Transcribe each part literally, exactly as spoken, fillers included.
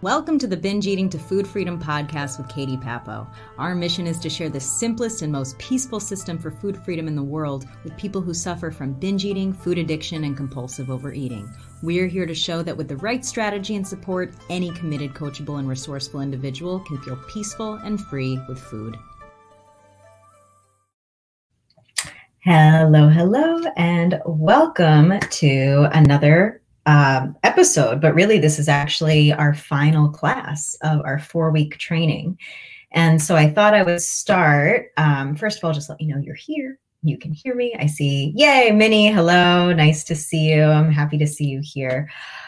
Welcome to the Binge Eating to Food Freedom podcast with Katie Papo. Our mission is to share the simplest and most peaceful system for food freedom in the world with people who suffer from binge eating, food addiction, and compulsive overeating. We're here to show that with the right strategy and support, any committed, coachable, and resourceful individual can feel peaceful and free with food. Hello, hello, and welcome to another Um, episode, but really this is actually our final class of our four-week training. And so I thought I would start, um, first of all, just let you know you're here. You can hear me. I see, yay, Minnie, hello, nice to see you. I'm happy to see you here.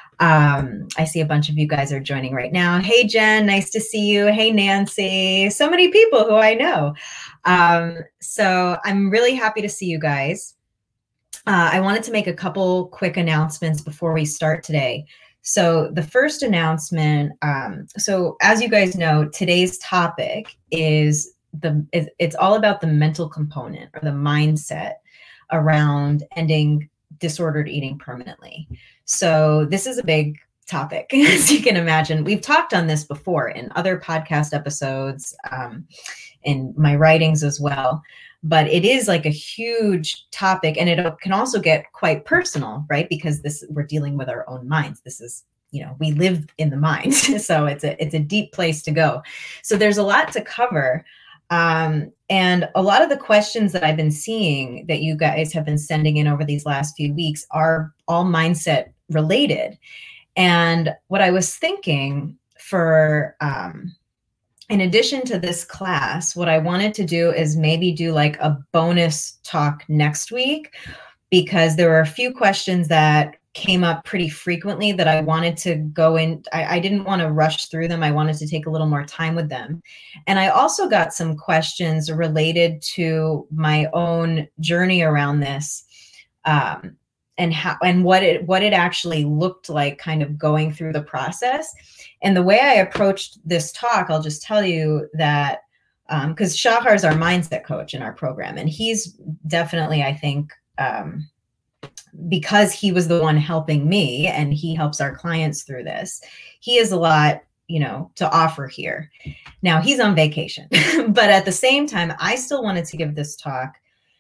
Um, I see a bunch of you guys are joining right now. Hey, Jen, nice to see you. Hey, Nancy, so many people who I know. Um, so I'm really happy to see you guys. Uh, I wanted to make a couple quick announcements before we start today. So the first announcement, um, so as you guys know, today's topic is the is, it's all about the mental component or the mindset around ending disordered eating permanently. So this is a big topic, as you can imagine. We've talked on this before in other podcast episodes, um, in my writings as well. But it is like a huge topic, and it can also get quite personal, right? Because this we're dealing with our own minds. This is, you know, we live in the mind, so it's a it's a deep place to go. So there's a lot to cover, um, and a lot of the questions that I've been seeing that you guys have been sending in over these last few weeks are all mindset related. And what I was thinking for um, in addition to this class, what I wanted to do is maybe do like a bonus talk next week, because there were a few questions that came up pretty frequently that I wanted to go in. I, I didn't want to rush through them. I wanted to take a little more time with them. And I also got some questions related to my own journey around this. Um, and how and what it what it actually looked like kind of going through the process. And the way I approached this talk, I'll just tell you that because um, Shahar is our mindset coach in our program, and he's definitely, I think, um, because he was the one helping me and he helps our clients through this, he has a lot, you know, to offer here. Now he's on vacation, but at the same time, I still wanted to give this talk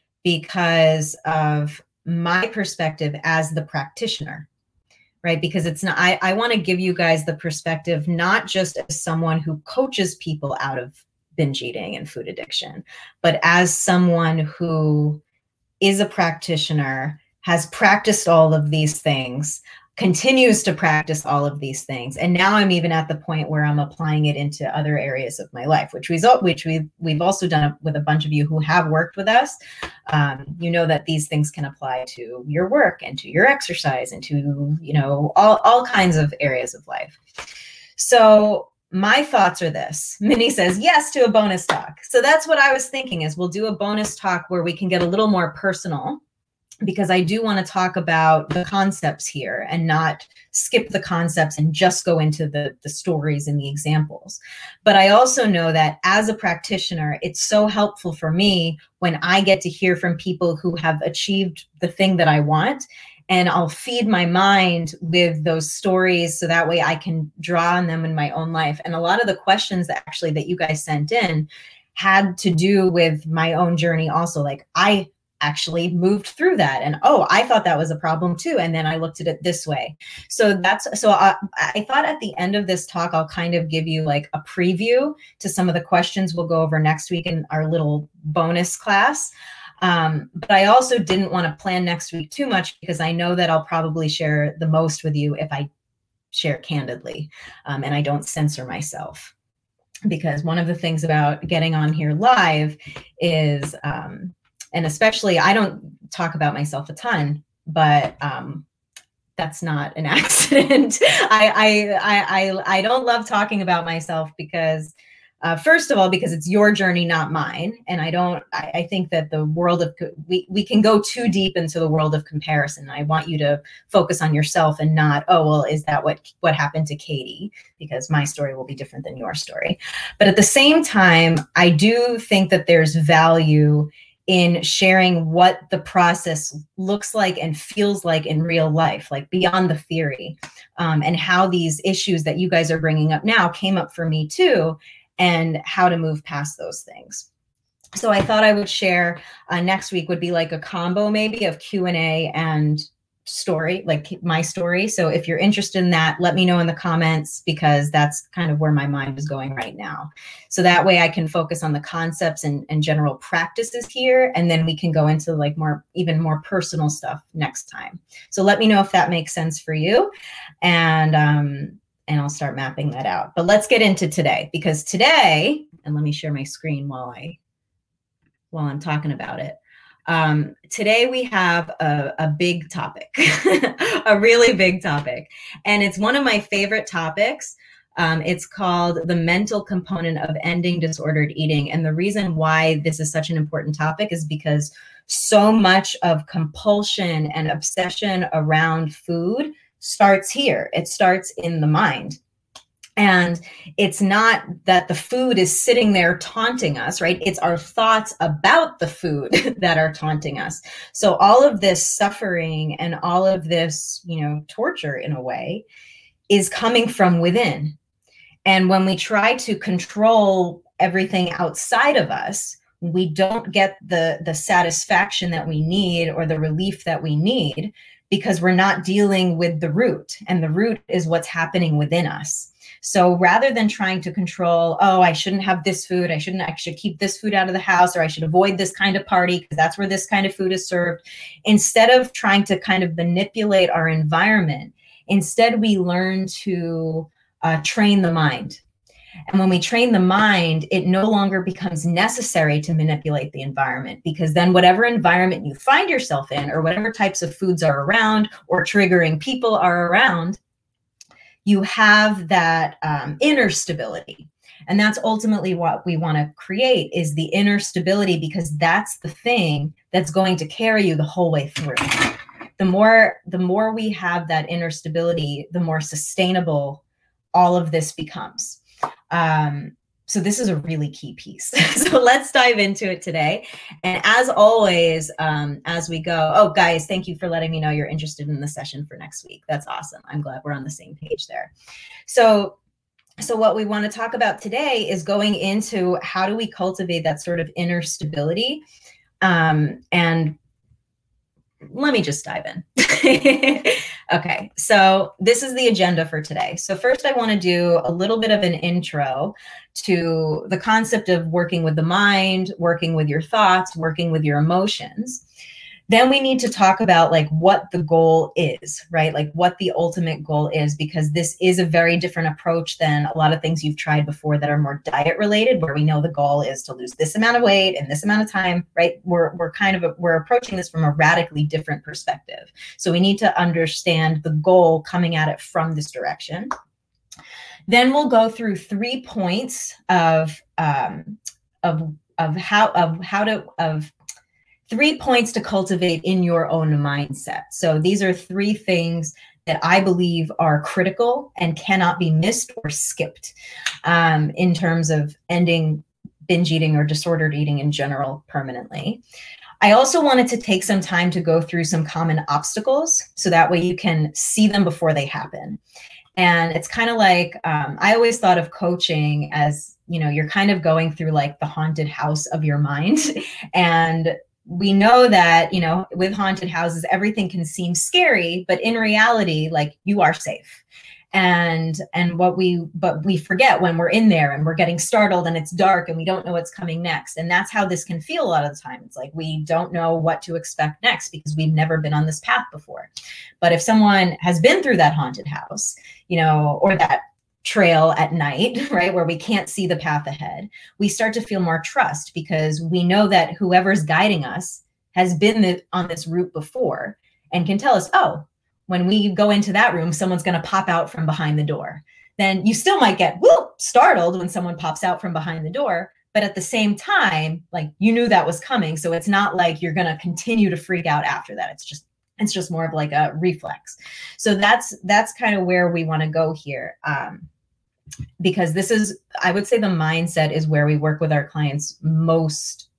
because of my perspective as the practitioner, right? Because it's not, I, I want to give you guys the perspective, not just as someone who coaches people out of binge eating and food addiction, but as someone who is a practitioner, has practiced all of these things, continues to practice all of these things. And now I'm even at the point where I'm applying it into other areas of my life, which, result, which we've, we've also done with a bunch of you who have worked with us. Um, you know that these things can apply to your work and to your exercise and to, you know, all, all kinds of areas of life. So my thoughts are this. Minnie says yes to a bonus talk. So that's what I was thinking, is we'll do a bonus talk where we can get a little more personal, because I do want to talk about the concepts here and not skip the concepts and just go into the, the stories and the examples. But I also know that as a practitioner, it's so helpful for me when I get to hear from people who have achieved the thing that I want, and I'll feed my mind with those stories so that way I can draw on them in my own life. And a lot of the questions that actually that you guys sent in had to do with my own journey also. Like, I actually moved through that, and oh, I thought that was a problem too, and then I looked at it this way. So that's so I, I thought at the end of this talk I'll kind of give you like a preview to some of the questions we'll go over next week in our little bonus class. Um, but I also didn't want to plan next week too much, because I know that I'll probably share the most with you if I share candidly, um, and I don't censor myself. Because one of the things about getting on here live is um, and especially, I don't talk about myself a ton, but um, that's not an accident. I, I, I, I don't love talking about myself because, uh, first of all, because it's your journey, not mine. And I don't, I, I think that the world of, we, we can go too deep into the world of comparison. I want you to focus on yourself and not, oh, well, is that what, what happened to Katie? Because my story will be different than your story. But at the same time, I do think that there's value in sharing what the process looks like and feels like in real life, like beyond the theory, um, and how these issues that you guys are bringing up now came up for me too, and how to move past those things. So I thought I would share uh, next week would be like a combo maybe of Q and A and story, like my story. So if you're interested in that, let me know in the comments, because that's kind of where my mind is going right now. So that way I can focus on the concepts and, and general practices here, and then we can go into like more, even more personal stuff next time. So let me know if that makes sense for you, and um, and I'll start mapping that out. But let's get into today, because today, and let me share my screen while I while I'm talking about it. Um, today we have a, a big topic, a really big topic, and it's one of my favorite topics. Um, it's called the mental component of ending disordered eating. And the reason why this is such an important topic is because so much of compulsion and obsession around food starts here. It starts in the mind. And it's not that the food is sitting there taunting us, right? It's our thoughts about the food that are taunting us. So all of this suffering and all of this, you know, torture in a way is coming from within. And when we try to control everything outside of us, we don't get the, the satisfaction that we need or the relief that we need, because we're not dealing with the root, and the root is what's happening within us. So rather than trying to control, oh, I shouldn't have this food, I shouldn't, I should keep this food out of the house, or I should avoid this kind of party because that's where this kind of food is served. Instead of trying to kind of manipulate our environment, instead we learn to uh, train the mind. And when we train the mind, it no longer becomes necessary to manipulate the environment, because then whatever environment you find yourself in, or whatever types of foods are around or triggering people are around, you have that um, inner stability. And that's ultimately what we want to create, is the inner stability, because that's the thing that's going to carry you the whole way through. The more, the more we have that inner stability, the more sustainable all of this becomes. Um, so this is a really key piece. So let's dive into it today. And as always, um, as we go, oh, guys, thank you for letting me know you're interested in the session for next week. That's awesome. I'm glad we're on the same page there. So, so what we want to talk about today is going into how do we cultivate that sort of inner stability. Um, and let me just dive in. Okay, so this is the agenda for today. So first I want to do a little bit of an intro to the concept of working with the mind, working with your thoughts, working with your emotions. Then we need to talk about like what the goal is, right? Like what the ultimate goal is, because this is a very different approach than a lot of things you've tried before that are more diet related, where we know the goal is to lose this amount of weight in this amount of time, right? We're, we're kind of, a, we're approaching this from a radically different perspective. So we need to understand the goal coming at it from this direction. Then we'll go through three points of, um, of, of how, of how to, of, Three points to cultivate in your own mindset. So these are three things that I believe are critical and cannot be missed or skipped um, in terms of ending binge eating or disordered eating in general permanently. I also wanted to take some time to go through some common obstacles, so that way you can see them before they happen. And it's kind of like, um, I always thought of coaching as, you know, you're kind of going through like the haunted house of your mind. And we know that, you know, with haunted houses, everything can seem scary, but in reality, like, you are safe. And, and what we, but we forget when we're in there and we're getting startled and it's dark and we don't know what's coming next. And that's how this can feel a lot of the time. It's like, we don't know what to expect next because we've never been on this path before. But if someone has been through that haunted house, you know, or that trail at night, right, where we can't see the path ahead, we start to feel more trust, because we know that whoever's guiding us has been the, on this route before and can tell us, oh, when we go into that room, someone's going to pop out from behind the door. Then you still might get whoop, startled when someone pops out from behind the door. But at the same time, like, you knew that was coming. So it's not like you're going to continue to freak out after that. It's just It's just more of like a reflex. So that's that's kind of where we want to go here. Um, because this is, I would say the mindset is where we work with our clients most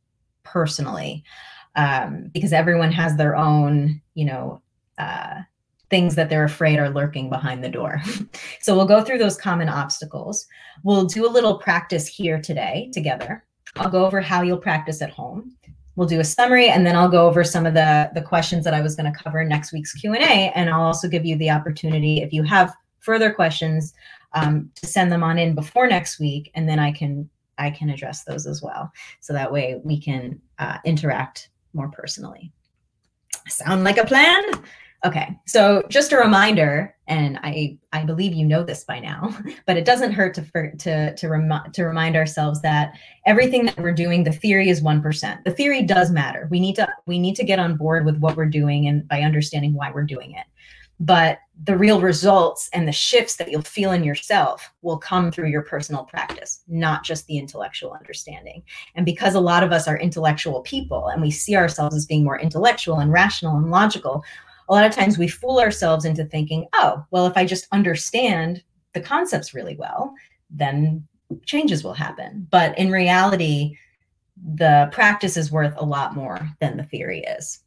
personally, um, because everyone has their own, you know, uh, things that they're afraid are lurking behind the door. So we'll go through those common obstacles. We'll do a little practice here today together. I'll go over how you'll practice at home. We'll do a summary, and then I'll go over some of the, the questions that I was going to cover in next week's Q and A. And I'll also give you the opportunity, if you have further questions, um, to send them on in before next week, and then I can I can address those as well. So that way we can uh, interact more personally. Sound like a plan? Okay, so just a reminder, and I, I believe you know this by now, but it doesn't hurt to for, to to, remi- to remind ourselves that everything that we're doing, the theory is one percent. The theory does matter. We need to we need to get on board with what we're doing and by understanding why we're doing it. But the real results and the shifts that you'll feel in yourself will come through your personal practice, not just the intellectual understanding. And because a lot of us are intellectual people and we see ourselves as being more intellectual and rational and logical, a lot of times we fool ourselves into thinking, oh, well, if I just understand the concepts really well, then changes will happen. But in reality, the practice is worth a lot more than the theory is.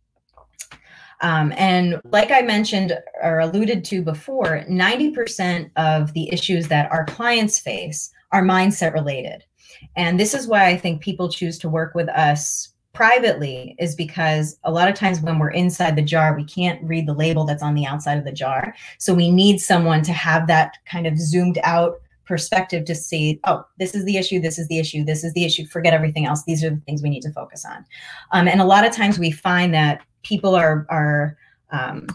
Um, and like I mentioned or alluded to before, ninety percent of the issues that our clients face are mindset related. And this is why I think people choose to work with us privately, is because a lot of times when we're inside the jar, we can't read the label that's on the outside of the jar. So we need someone to have that kind of zoomed out perspective to see, oh, this is the issue, this is the issue, this is the issue, forget everything else. These are the things we need to focus on. Um, and a lot of times we find that people are, are um,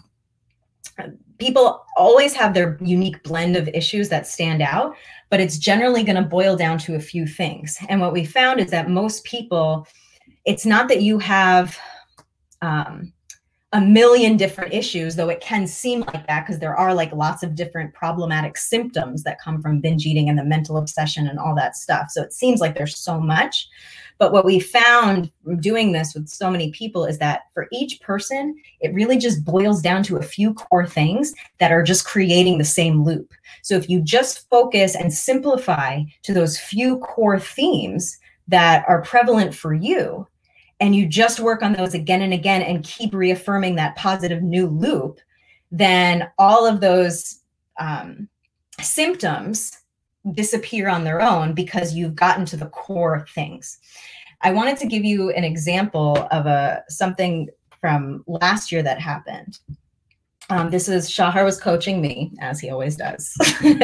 people always have their unique blend of issues that stand out, but it's generally going to boil down to a few things. And what we found is that most people, it's not that you have um, a million different issues, though it can seem like that because there are like lots of different problematic symptoms that come from binge eating and the mental obsession and all that stuff. So it seems like there's so much. But what we found doing this with so many people is that for each person, it really just boils down to a few core things that are just creating the same loop. So if you just focus and simplify to those few core themes that are prevalent for you, and you just work on those again and again and keep reaffirming that positive new loop, then all of those um, symptoms disappear on their own because you've gotten to the core things. I wanted to give you an example of a something from last year that happened. Um, this is Shahar was coaching me, as he always does,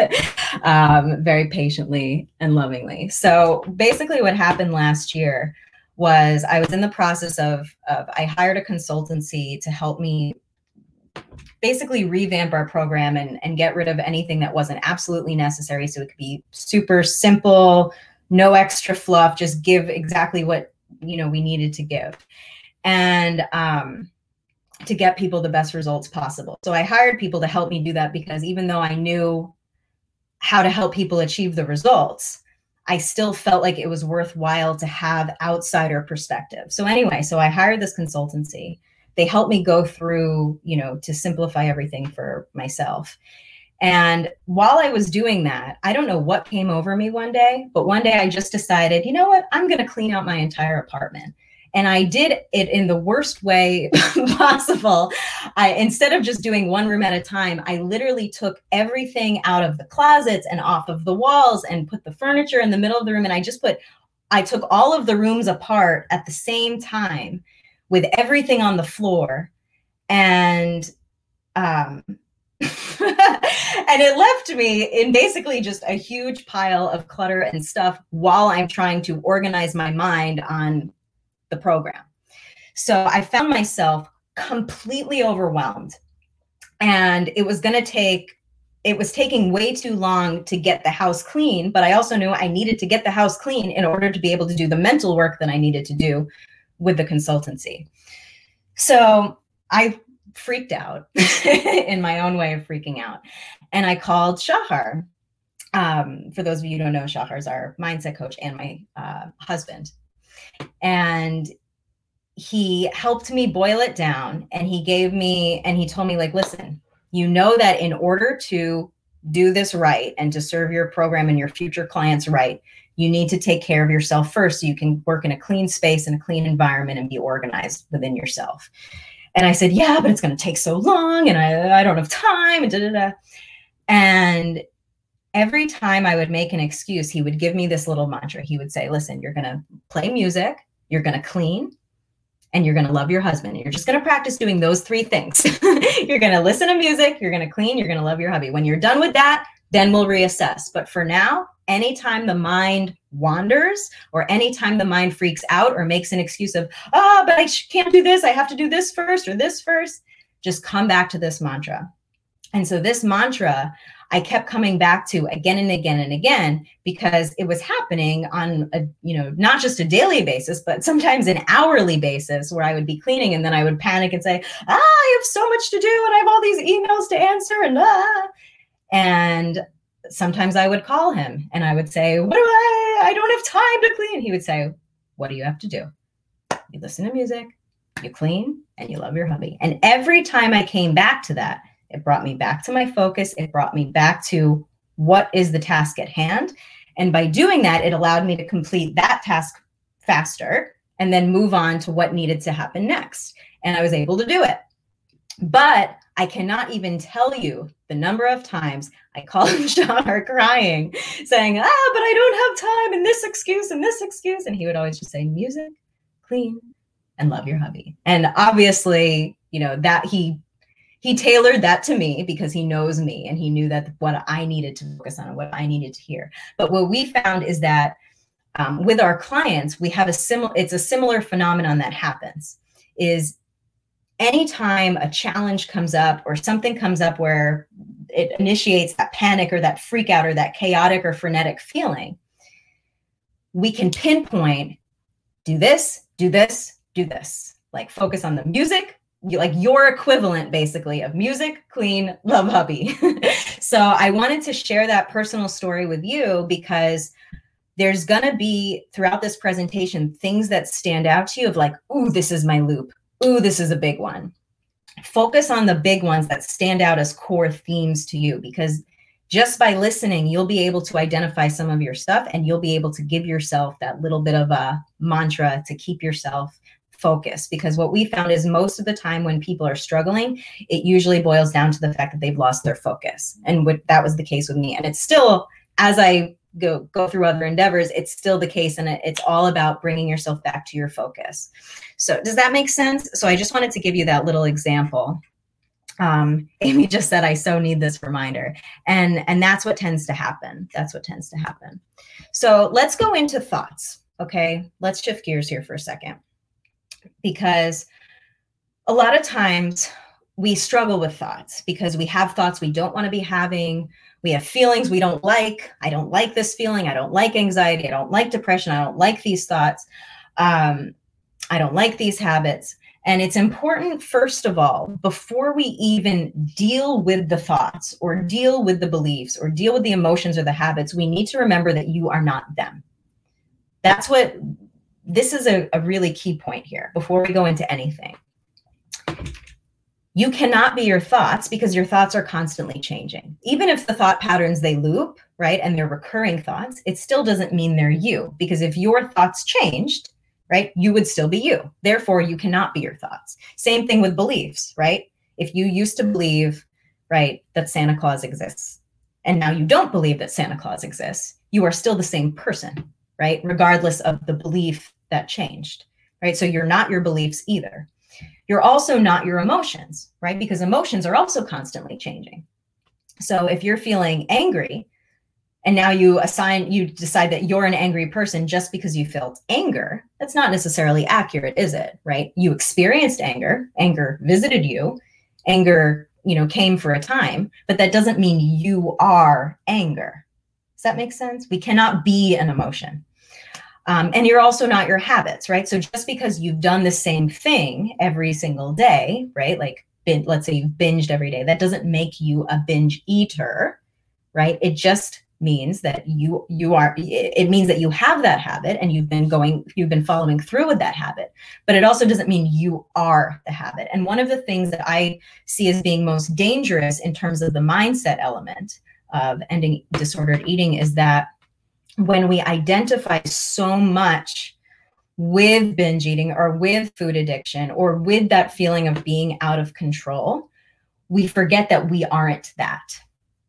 um, very patiently and lovingly. So basically what happened last year was I was in the process of, of I hired a consultancy to help me basically revamp our program and, and get rid of anything that wasn't absolutely necessary. So it could be super simple, no extra fluff, just give exactly what, you know, we needed to give. And um, to get people the best results possible. So I hired people to help me do that because even though I knew how to help people achieve the results, I still felt like it was worthwhile to have outsider perspective. So anyway, so I hired this consultancy. They helped me go through, you know, to simplify everything for myself. And while I was doing that, I don't know what came over me one day, but one day I just decided, you know what, I'm going to clean out my entire apartment. And I did it in the worst way possible. I, instead of just doing one room at a time, I literally took everything out of the closets and off of the walls and put the furniture in the middle of the room. And I just put, I took all of the rooms apart at the same time with everything on the floor. And, um, and it left me in basically just a huge pile of clutter and stuff while I'm trying to organize my mind on the program. So I found myself completely overwhelmed, and it was going to take, it was taking way too long to get the house clean, but I also knew I needed to get the house clean in order to be able to do the mental work that I needed to do with the consultancy. So I freaked out in my own way of freaking out. And I called Shahar. Um, for those of you who don't know, Shahar is our mindset coach and my uh, husband. And he helped me boil it down, and he gave me, and he told me, like, listen, you know that in order to do this right and to serve your program and your future clients right, You need to take care of yourself first so you can work in a clean space and a clean environment and be organized within yourself. And I said, yeah, but it's going to take so long and I, I don't have time and da, da, da. And every time I would make an excuse, he would give me this little mantra. He would say, listen, you're going to play music, you're going to clean, and you're going to love your husband. You're just going to practice doing those three things. You're going to listen to music, you're going to clean, you're going to love your hubby. When you're done with that, then we'll reassess. But for now, anytime the mind wanders or anytime the mind freaks out or makes an excuse of, oh, but I can't do this, I have to do this first or this first, just come back to this mantra. And so this mantra, I kept coming back to again and again and again, because it was happening on a, you know, not just a daily basis, but sometimes an hourly basis, where I would be cleaning and then I would panic and say, ah, I have so much to do and I have all these emails to answer and ah. And sometimes I would call him and I would say, what do I, I don't have time to clean. He would say, what do you have to do? You listen to music, you clean, and you love your hubby. And every time I came back to that, it brought me back to my focus. It brought me back to what is the task at hand. And by doing that, it allowed me to complete that task faster and then move on to what needed to happen next. And I was able to do it. But I cannot even tell you the number of times I called Shahar crying, saying, ah, but I don't have time and this excuse and this excuse. And he would always just say, music, clean, and love your hubby. And obviously, you know, that he He tailored that to me because he knows me and he knew that what I needed to focus on and what I needed to hear. But what we found is that um, with our clients, we have a similar, it's a similar phenomenon that happens is anytime a challenge comes up or something comes up where it initiates that panic or that freak out or that chaotic or frenetic feeling, we can pinpoint, do this, do this, do this, like focus on the music, you, like your equivalent basically of music, clean, love hubby. So I wanted to share that personal story with you because there's going to be throughout this presentation, things that stand out to you of like, ooh, this is my loop. Ooh, this is a big one. Focus on the big ones that stand out as core themes to you, because just by listening, you'll be able to identify some of your stuff and you'll be able to give yourself that little bit of a mantra to keep yourself focused. Because what we found is most of the time when people are struggling, it usually boils down to the fact that they've lost their focus. And what, that was the case with me. And it's still, as I go, go through other endeavors, it's still the case. And it, it's all about bringing yourself back to your focus. So does that make sense? So I just wanted to give you that little example. Um, Amy just said, I so need this reminder. And, and that's what tends to happen. That's what tends to happen. So let's go into thoughts. Okay. Let's shift gears here for a second, because a lot of times we struggle with thoughts because we have thoughts we don't want to be having. We have feelings we don't like. I don't like this feeling. I don't like anxiety. I don't like depression. I don't like these thoughts. Um, I don't like these habits. And it's important, first of all, before we even deal with the thoughts or deal with the beliefs or deal with the emotions or the habits, we need to remember that you are not them. That's what, this is a, a really key point here before we go into anything. You cannot be your thoughts because your thoughts are constantly changing. Even if the thought patterns, they loop, right, and they're recurring thoughts, it still doesn't mean they're you, because if your thoughts changed, right, you would still be you. Therefore, you cannot be your thoughts. Same thing with beliefs, right? If you used to believe, right, that Santa Claus exists, and now you don't believe that Santa Claus exists, you are still the same person, right? Regardless of the belief that changed, right? So you're not your beliefs either. You're also not your emotions, right? Because emotions are also constantly changing. So if you're feeling angry, and now you assign, you decide that you're an angry person just because you felt anger, that's not necessarily accurate, is it? Right? You experienced anger, anger visited you, anger, you know, came for a time, but that doesn't mean you are anger. Does that make sense? We cannot be an emotion. Um, and you're also not your habits, right? So just because you've done the same thing every single day, right? Like, bin- let's say you've binged every day, that doesn't make you a binge eater, right? It just means that you you are, it means that you have that habit and you've been going, you've been following through with that habit, but it also doesn't mean you are the habit. And one of the things that I see as being most dangerous in terms of the mindset element of ending disordered eating is that when we identify so much with binge eating or with food addiction or with that feeling of being out of control, we forget that we aren't that.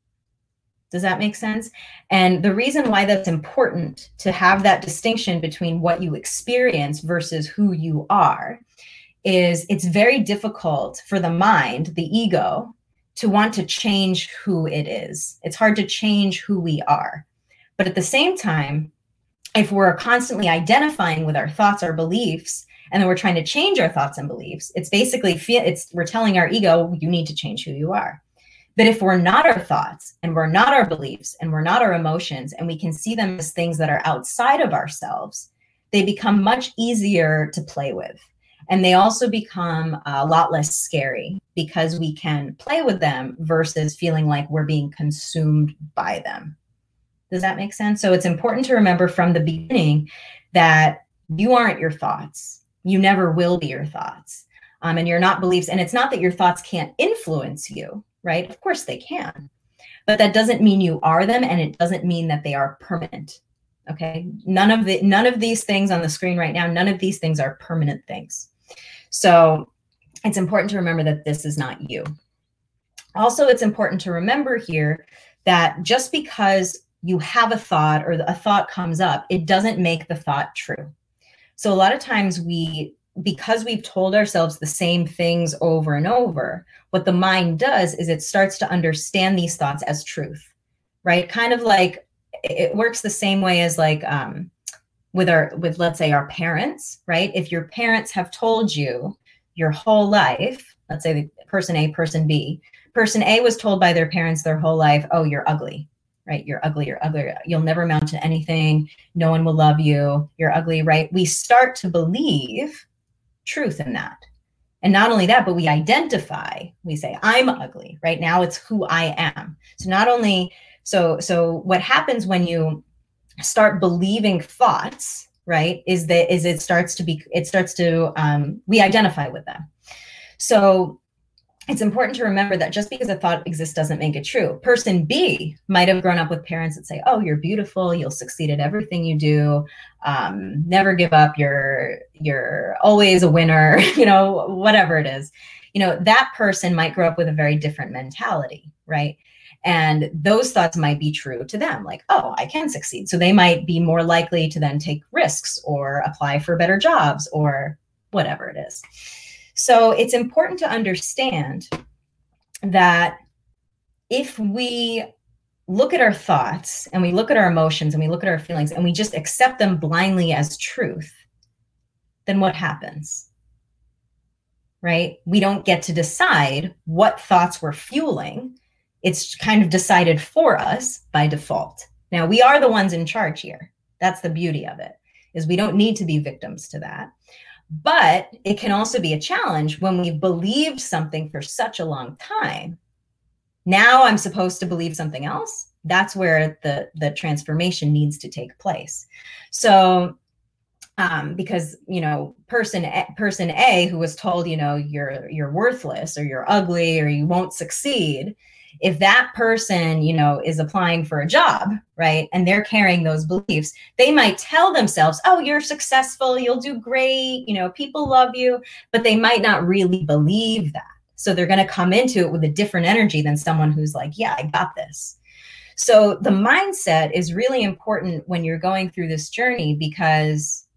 Does that make sense? And the reason why that's important to have that distinction between what you experience versus who you are is it's very difficult for the mind, the ego, to want to change who it is. It's hard to change who we are. But at the same time, if we're constantly identifying with our thoughts, our beliefs, and then we're trying to change our thoughts and beliefs, it's basically, it's we're telling our ego, you need to change who you are. But if we're not our thoughts and we're not our beliefs and we're not our emotions, and we can see them as things that are outside of ourselves, they become much easier to play with. And they also become a lot less scary because we can play with them versus feeling like we're being consumed by them. Does that make sense? So it's important to remember from the beginning that you aren't your thoughts. You never will be your thoughts. Um, and you're not beliefs. And it's not that your thoughts can't influence you, right? Of course they can. But that doesn't mean you are them, and it doesn't mean that they are permanent. Okay? None of the none of these things on the screen right now, none of these things are permanent things. So it's important to remember that this is not you. Also, it's important to remember here that just because you have a thought or a thought comes up, it doesn't make the thought true. So a lot of times we, because we've told ourselves the same things over and over, what the mind does is it starts to understand these thoughts as truth, right? Kind of like it works the same way as like um, with our, with let's say our parents, right? If your parents have told you your whole life, let's say the person A, person B, person A was told by their parents their whole life, oh, you're ugly. Right? You're ugly, you're ugly, you'll never amount to anything. No one will love you. You're ugly, right? We start to believe truth in that. And not only that, but we identify, we say, I'm ugly, right? Now it's who I am. So not only, so, so what happens when you start believing thoughts, right, is that, is it starts to be, it starts to, um, we identify with them. So it's important to remember that just because a thought exists doesn't make it true. Person B might have grown up with parents that say, oh, you're beautiful, you'll succeed at everything you do, um, never give up, you're, you're always a winner, you know, whatever it is. You know, that person might grow up with a very different mentality, right? And those thoughts might be true to them, like, oh, I can succeed. So they might be more likely to then take risks or apply for better jobs or whatever it is. So it's important to understand that if we look at our thoughts and we look at our emotions and we look at our feelings and we just accept them blindly as truth, then what happens? Right? We don't get to decide what thoughts we're fueling. It's kind of decided for us by default. Now, we are the ones in charge here. That's the beauty of it, is we don't need to be victims to that. But it can also be a challenge when we've believed something for such a long time. Now I'm supposed to believe something else. That's where the, the transformation needs to take place. So, um, because, you know, person A, person A who was told, you know, you're, you're worthless or you're ugly or you won't succeed. If that person, you know, is applying for a job, right, and they're carrying those beliefs, they might tell themselves, oh, you're successful, you'll do great, you know, people love you, but they might not really believe that. So they're going to come into it with a different energy than someone who's like, yeah, I got this. So the mindset is really important when you're going through this journey, because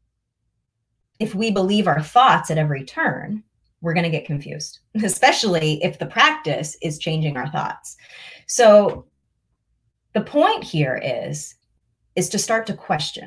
if we believe our thoughts at every turn, we're going to get confused, especially if the practice is changing our thoughts. So the point here is, is to start to question.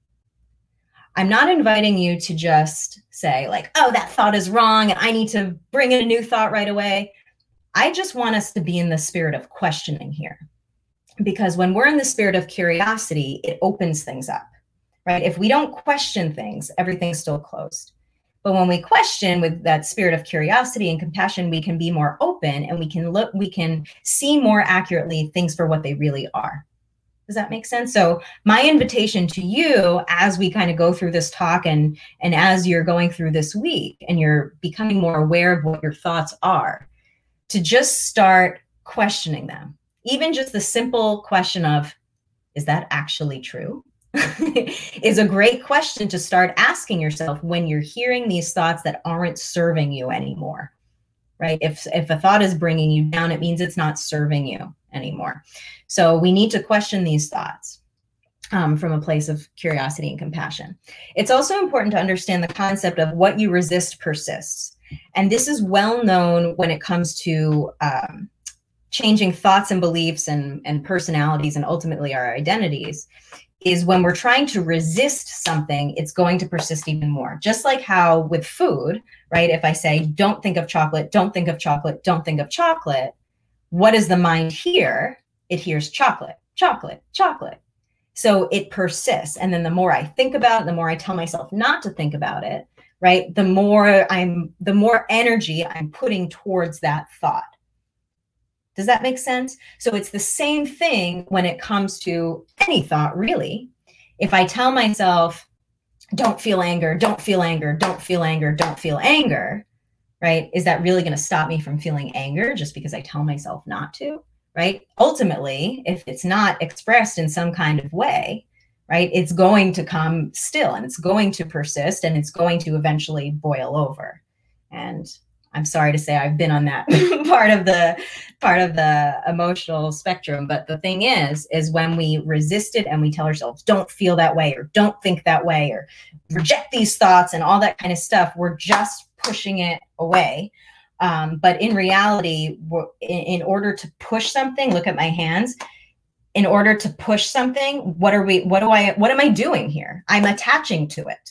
I'm not inviting you to just say like, oh, that thought is wrong and I need to bring in a new thought right away. I just want us to be in the spirit of questioning here, because when we're in the spirit of curiosity, it opens things up, right? If we don't question things, everything's still closed. But when we question with that spirit of curiosity and compassion, we can be more open and we can look, we can see more accurately things for what they really are. Does that make sense? So my invitation to you as we kind of go through this talk and, and as you're going through this week and you're becoming more aware of what your thoughts are, to just start questioning them. Even just the simple question of, Is that actually true? Is a great question to start asking yourself when you're hearing these thoughts that aren't serving you anymore, right? If, if a thought is bringing you down, it means it's not serving you anymore. So we need to question these thoughts um, from a place of curiosity and compassion. It's also important to understand the concept of what you resist persists. And this is well known when it comes to um, changing thoughts and beliefs and, and personalities and ultimately our identities, is when we're trying to resist something, it's going to persist even more. Just like how with food, right? If I say, don't think of chocolate, don't think of chocolate, don't think of chocolate, what does the mind hear? It hears chocolate, chocolate, chocolate. So it persists. And then the more I think about it, the more I tell myself not to think about it, right? The more I'm, the more energy I'm putting towards that thought. Does that make sense? So it's the same thing when it comes to any thought, really. If I tell myself, don't feel anger, don't feel anger, don't feel anger, don't feel anger, right? Is that really going to stop me from feeling anger just because I tell myself not to, right? Ultimately, if it's not expressed in some kind of way, right, it's going to come still and it's going to persist and it's going to eventually boil over. And I'm sorry to say I've been on that part of the part of the emotional spectrum. But the thing is, is when we resist it and we tell ourselves, don't feel that way, or don't think that way, or reject these thoughts and all that kind of stuff, we're just pushing it away. Um, but in reality, we're, in, in order to push something, look at my hands. In order to push something, what are we, what do I, what am I doing here? I'm attaching to it.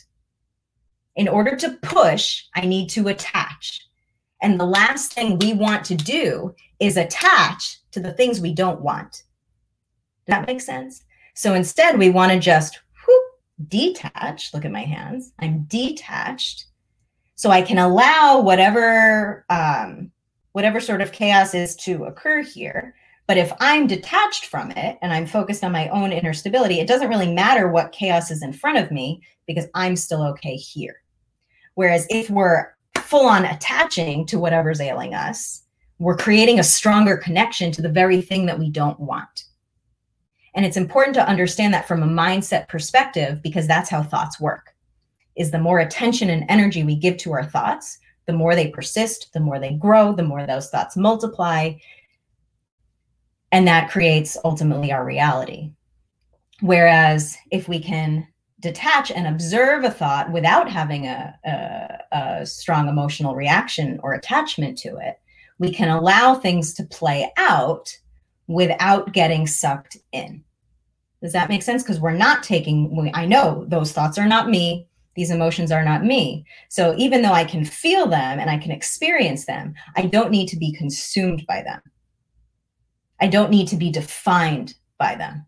In order to push, I need to attach. And the last thing we want to do is attach to the things we don't want. Does that make sense? So instead, we want to just whoop, detach. Look at my hands. I'm detached. So I can allow whatever, um, whatever sort of chaos is to occur here. But if I'm detached from it and I'm focused on my own inner stability, it doesn't really matter what chaos is in front of me because I'm still okay here. Whereas if we're full on attaching to whatever's ailing us, we're creating a stronger connection to the very thing that we don't want. And it's important to understand that from a mindset perspective, because that's how thoughts work, is the more attention and energy we give to our thoughts, the more they persist, the more they grow, the more those thoughts multiply. And that creates ultimately our reality. Whereas if we can detach and observe a thought without having a, a, a strong emotional reaction or attachment to it, we can allow things to play out without getting sucked in. Does that make sense? Because we're not taking, I know those thoughts are not me. These emotions are not me. So even though I can feel them and I can experience them, I don't need to be consumed by them. I don't need to be defined by them.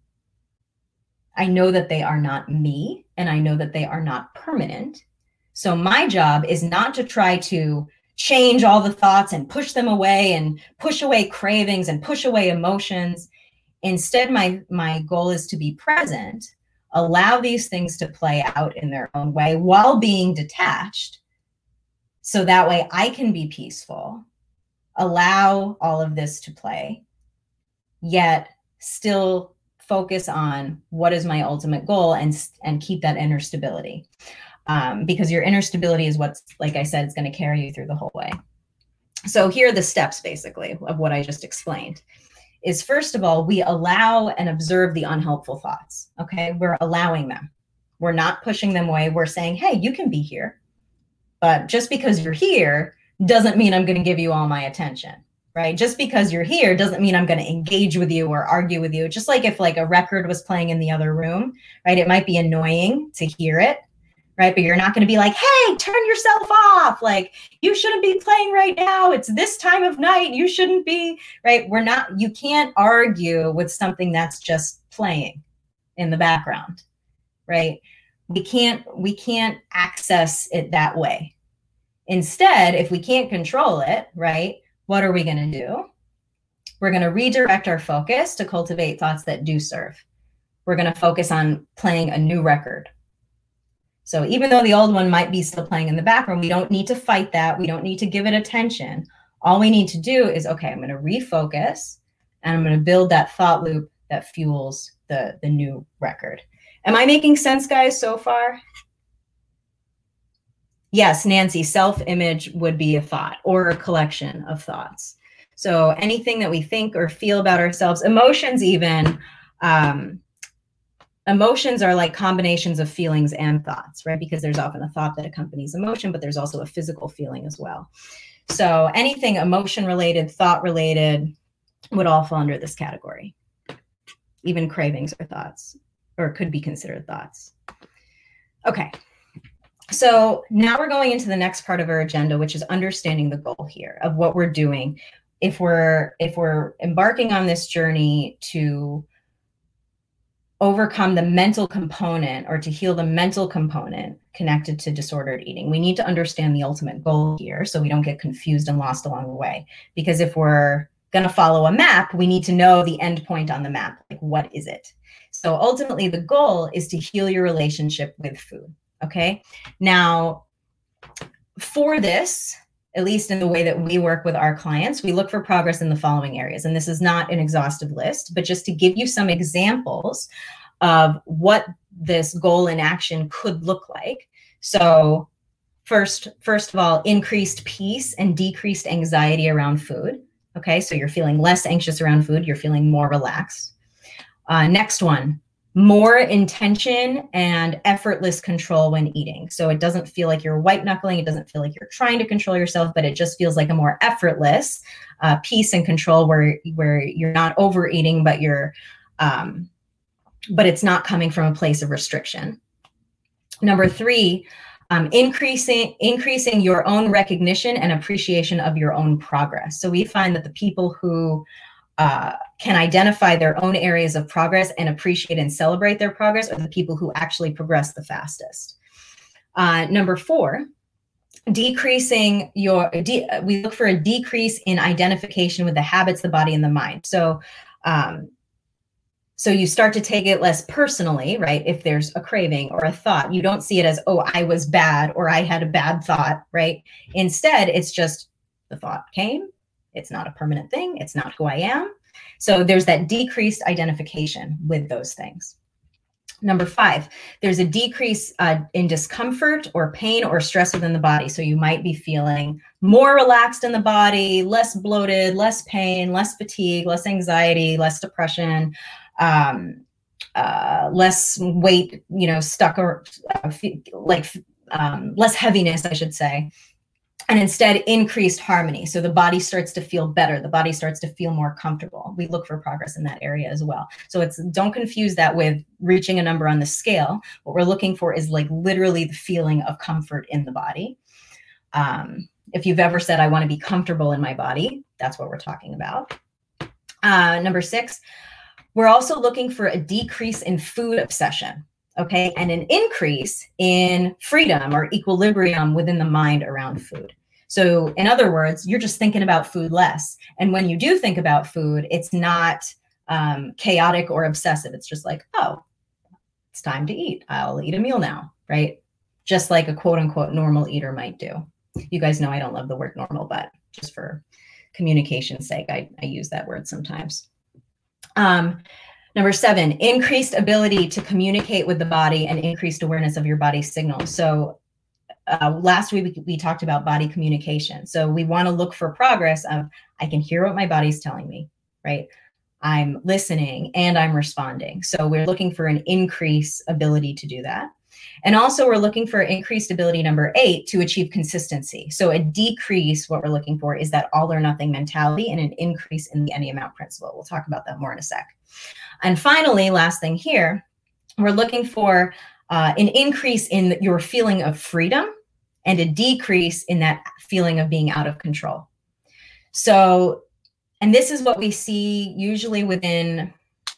I know that they are not me, and I know that they are not permanent. So my job is not to try to change all the thoughts and push them away and push away cravings and push away emotions. Instead, my, my goal is to be present, allow these things to play out in their own way while being detached. So that way I can be peaceful, allow all of this to play, yet still focus on what is my ultimate goal and, and keep that inner stability. Um, because your inner stability is what's, like I said, is going to carry you through the whole way. So here are the steps basically of what I just explained. Is first of all, we allow and observe the unhelpful thoughts. Okay. We're allowing them. We're not pushing them away. We're saying, hey, you can be here, but just because you're here doesn't mean I'm going to give you all my attention. Right? Just because you're here doesn't mean I'm going to engage with you or argue with you. Just like if like a record was playing in the other room, right? It might be annoying to hear it, right? But you're not going to be like, hey, turn yourself off. Like, you shouldn't be playing right now. It's this time of night. You shouldn't be, right? We're not, you can't argue with something that's just playing in the background, right? We can't, we can't access it that way. Instead, if we can't control it, right? What are we going to do? We're going to redirect our focus to cultivate thoughts that do serve. We're going to focus on playing a new record. So even though the old one might be still playing in the background, we don't need to fight that. We don't need to give it attention. All we need to do is, okay, I'm going to refocus and I'm going to build that thought loop that fuels the, the new record. Am I making sense, guys, so far? Yes, Nancy, self-image would be a thought or a collection of thoughts. So anything that we think or feel about ourselves, emotions even, um, emotions are like combinations of feelings and thoughts, right? Because there's often a thought that accompanies emotion, but there's also a physical feeling as well. So anything emotion related, thought related would all fall under this category. Even cravings are thoughts, or could be considered thoughts. Okay. So now we're going into the next part of our agenda, which is understanding the goal here of what we're doing. If we're, if we're embarking on this journey to overcome the mental component or to heal the mental component connected to disordered eating, we need to understand the ultimate goal here so we don't get confused and lost along the way. Because if we're going to follow a map, we need to know the end point on the map. Like, what is it? So ultimately, the goal is to heal your relationship with food. Okay. Now, for this, at least in the way that we work with our clients, we look for progress in the following areas. And this is not an exhaustive list, but just to give you some examples of what this goal in action could look like. So first, first of all, increased peace and decreased anxiety around food. Okay, so you're feeling less anxious around food, you're feeling more relaxed. Uh, next one, more intention and effortless control when eating. So it doesn't feel like you're white knuckling, it doesn't feel like you're trying to control yourself, but it just feels like a more effortless uh, peace and control where, where you're not overeating, but you're, um, but it's not coming from a place of restriction. Number three, um, increasing, increasing your own recognition and appreciation of your own progress. So we find that the people who Uh, can identify their own areas of progress and appreciate and celebrate their progress are the people who actually progress the fastest. Uh, number four, decreasing your, de we look for a decrease in identification with the habits, the body, and the mind. So, um, so you start to take it less personally, right? If there's a craving or a thought, you don't see it as, oh, I was bad or I had a bad thought, right? Instead, it's just the thought came. It's not a permanent thing. It's not who I am. So there's that decreased identification with those things. Number five, there's a decrease uh, in discomfort or pain or stress within the body. So you might be feeling more relaxed in the body, less bloated, less pain, less fatigue, less anxiety, less depression, um, uh, less weight, you know, stuck or uh, like um, less heaviness, I should say. And instead increased harmony. So the body starts to feel better. The body starts to feel more comfortable. We look for progress in that area as well. So it's, don't confuse that with reaching a number on the scale. What we're looking for is like literally the feeling of comfort in the body. Um, if you've ever said, I want to be comfortable in my body, that's what we're talking about. Uh, number six, we're also looking for a decrease in food obsession. Okay, and an increase in freedom or equilibrium within the mind around food. So in other words, you're just thinking about food less. And when you do think about food, it's not um, chaotic or obsessive. It's just like, oh, it's time to eat. I'll eat a meal now, right? Just like a quote unquote normal eater might do. You guys know I don't love the word normal, but just for communication's sake, I, I use that word sometimes. Um, Number seven, increased ability to communicate with the body and increased awareness of your body's signals. So uh, last week we, we talked about body communication. So we want to look for progress of, I can hear what my body's telling me, right? I'm listening and I'm responding. So we're looking for an increased ability to do that. And also we're looking for increased ability, number eight, to achieve consistency. So a decrease, what we're looking for is that all or nothing mentality, and an increase in the Enneagram principle. We'll talk about that more in a sec. And finally, last thing here, we're looking for uh, an increase in your feeling of freedom and a decrease in that feeling of being out of control. So, and this is what we see usually within,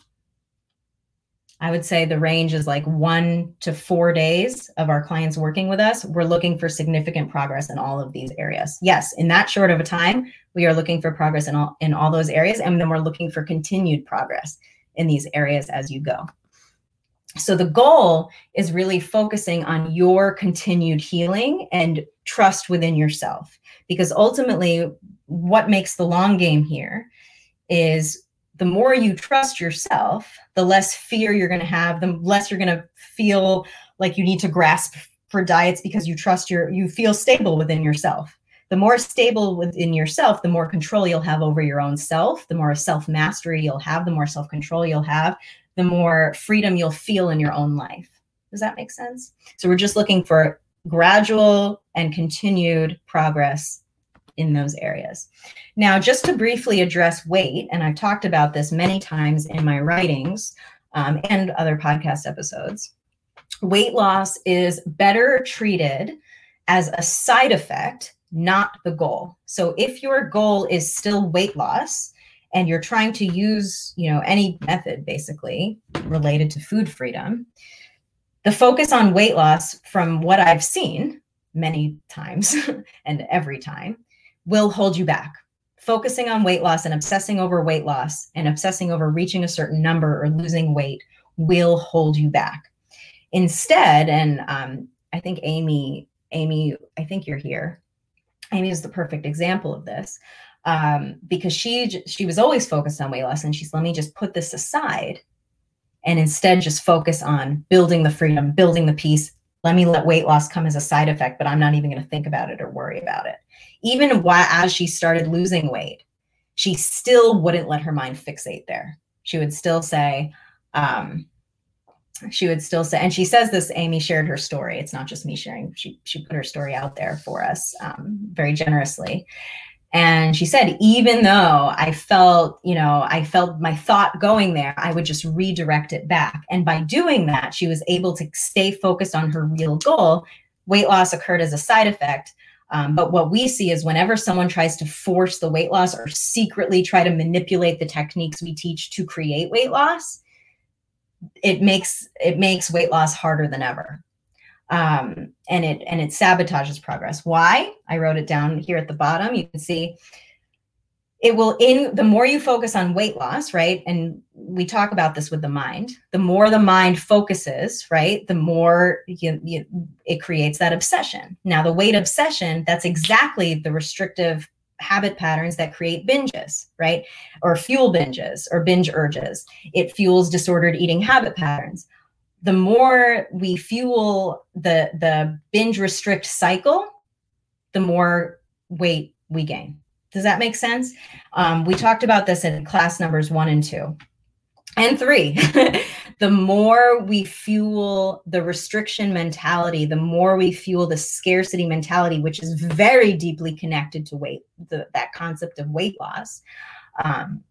I would say the range is like one to four days of our clients working with us. We're looking for significant progress in all of these areas. Yes, in that short of a time, we are looking for progress in all, in all those areas. And then we're looking for continued progress in these areas as you go. So the goal is really focusing on your continued healing and trust within yourself, because ultimately what makes the long game here is the more you trust yourself, the less fear you're going to have, the less you're going to feel like you need to grasp for diets because you trust your, you feel stable within yourself. The more stable within yourself, the more control you'll have over your own self, the more self-mastery you'll have, the more self-control you'll have, the more freedom you'll feel in your own life. Does that make sense? So we're just looking for gradual and continued progress in those areas. Now, just to briefly address weight, and I've talked about this many times in my writings um, and other podcast episodes, weight loss is better treated as a side effect, not the goal. So if your goal is still weight loss and you're trying to use, you know, any method basically related to food freedom, the focus on weight loss, from what I've seen many times and every time, will hold you back. Focusing on weight loss and obsessing over weight loss and obsessing over reaching a certain number or losing weight will hold you back. Instead, and um, I think Amy, Amy, I think you're here. Amy is the perfect example of this um, because she she was always focused on weight loss, and she's, let me just put this aside and instead just focus on building the freedom, building the peace. Let me let weight loss come as a side effect, but I'm not even going to think about it or worry about it. Even while, as she started losing weight, she still wouldn't let her mind fixate there. She would still say, um, she would still say, and she says this, Amy shared her story. It's not just me sharing. She, she put her story out there for us um, very generously. And she said, even though I felt, you know, I felt my thought going there, I would just redirect it back. And by doing that, she was able to stay focused on her real goal. Weight loss occurred as a side effect. Um, but what we see is whenever someone tries to force the weight loss or secretly try to manipulate the techniques we teach to create weight loss, it makes it makes weight loss harder than ever. Um, and it and it sabotages progress. Why? I wrote it down here at the bottom. You can see it will, in the more you focus on weight loss, right? And we talk about this with the mind. The more the mind focuses, right? The more you, you, it creates that obsession. Now, the weight obsession, that's exactly the restrictive habit patterns that create binges, right? Or fuel binges or binge urges. It fuels disordered eating habit patterns. The more we fuel the, the binge restrict cycle, the more weight we gain. Does that make sense? Um, we talked about this in class numbers one and two and three. The more we fuel the restriction mentality, the more we fuel the scarcity mentality, which is very deeply connected to weight, the, that concept of weight loss. Um,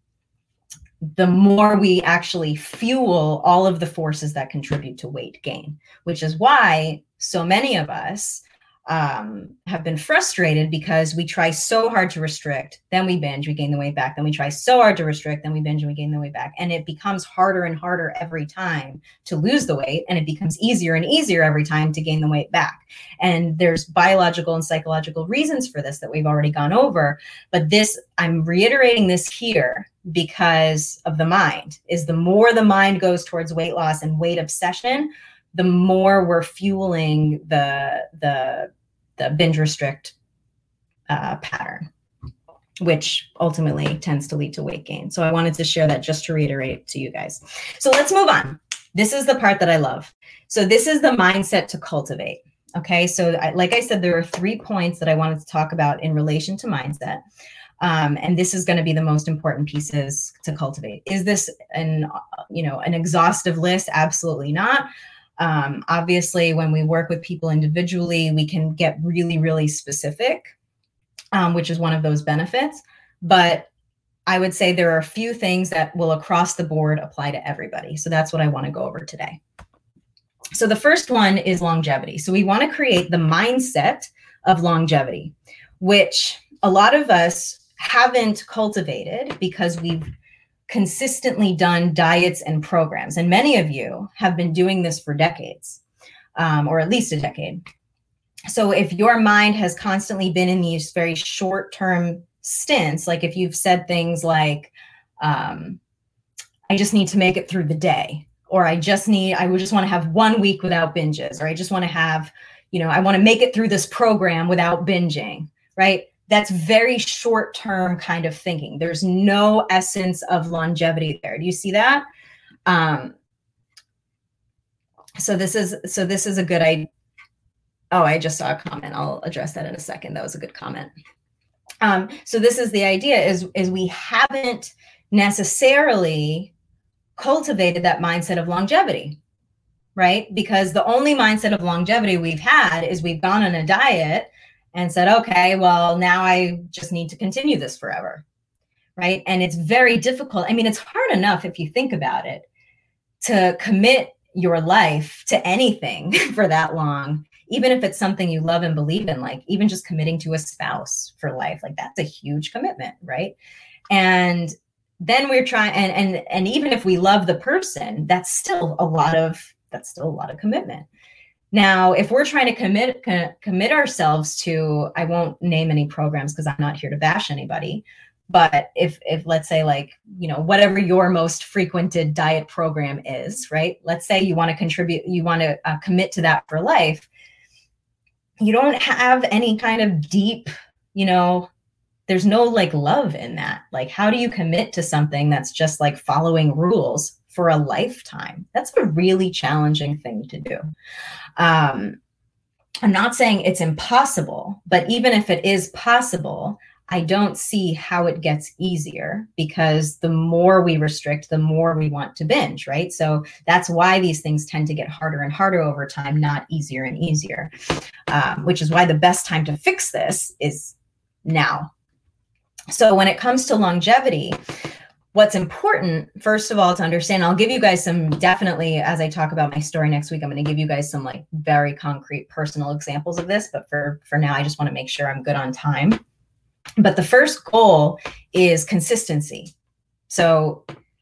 the more we actually fuel all of the forces that contribute to weight gain, which is why so many of us um, have been frustrated because we try so hard to restrict, then we binge, we gain the weight back. Then we try so hard to restrict, then we binge and we gain the weight back. And it becomes harder and harder every time to lose the weight. And it becomes easier and easier every time to gain the weight back. And there's biological and psychological reasons for this that we've already gone over. But this, I'm reiterating this here because of the mind, is the more the mind goes towards weight loss and weight obsession, the more we're fueling the, the, the binge restrict uh, pattern, which ultimately tends to lead to weight gain. So I wanted to share that just to reiterate to you guys. So let's move on. This is the part that I love. So this is the mindset to cultivate. Okay. So I, like I said, there are three points that I wanted to talk about in relation to mindset. Um, and this is going to be the most important pieces to cultivate. Is this an, you know, an exhaustive list? Absolutely not. Um, obviously, when we work with people individually, we can get really, really specific, um, which is one of those benefits. But I would say there are a few things that will across the board apply to everybody. So that's what I want to go over today. So the first one is longevity. So we want to create the mindset of longevity, which a lot of us haven't cultivated because we've consistently done diets and programs. And many of you have been doing this for decades, um, or at least a decade. So if your mind has constantly been in these very short-term stints, like if you've said things like, um, I just need to make it through the day, or I just need, I would just want to have one week without binges, or I just want to have, you know, I want to make it through this program without binging, right? that's very short-term kind of thinking. There's no essence of longevity there. Do you see that? Um, so this is so this is a good idea. Oh, I just saw a comment. I'll address that in a second. That was a good comment. Um, so this is the idea: is is we haven't necessarily cultivated that mindset of longevity, right? Because the only mindset of longevity we've had is we've gone on a diet and said, okay, well, now I just need to continue this forever, right? And it's very difficult. I mean, it's hard enough if you think about it to commit your life to anything for that long, even if it's something you love and believe in, like even just committing to a spouse for life, like that's a huge commitment, right? And then we're trying, and and and even if we love the person, that's still a lot of that's still a lot of commitment. Now, if we're trying to commit co- commit ourselves to, I won't name any programs because I'm not here to bash anybody, but if if let's say like, you know, whatever your most frequented diet program is, right? Let's say you want to contribute, you want to uh, commit to that for life. You don't have any kind of deep, you know, there's no like love in that. Like, how do you commit to something that's just like following rules for a lifetime? That's a really challenging thing to do. Um, I'm not saying it's impossible, but even if it is possible, I don't see how it gets easier, because the more we restrict, the more we want to binge, right? So that's why these things tend to get harder and harder over time, not easier and easier, um, which is why the best time to fix this is now. So when it comes to longevity, what's important, first of all, to understand, I'll give you guys some, definitely, as I talk about my story next week, I'm going to give you guys some like very concrete personal examples of this. But for, for now, I just want to make sure I'm good on time. But the first goal is consistency. So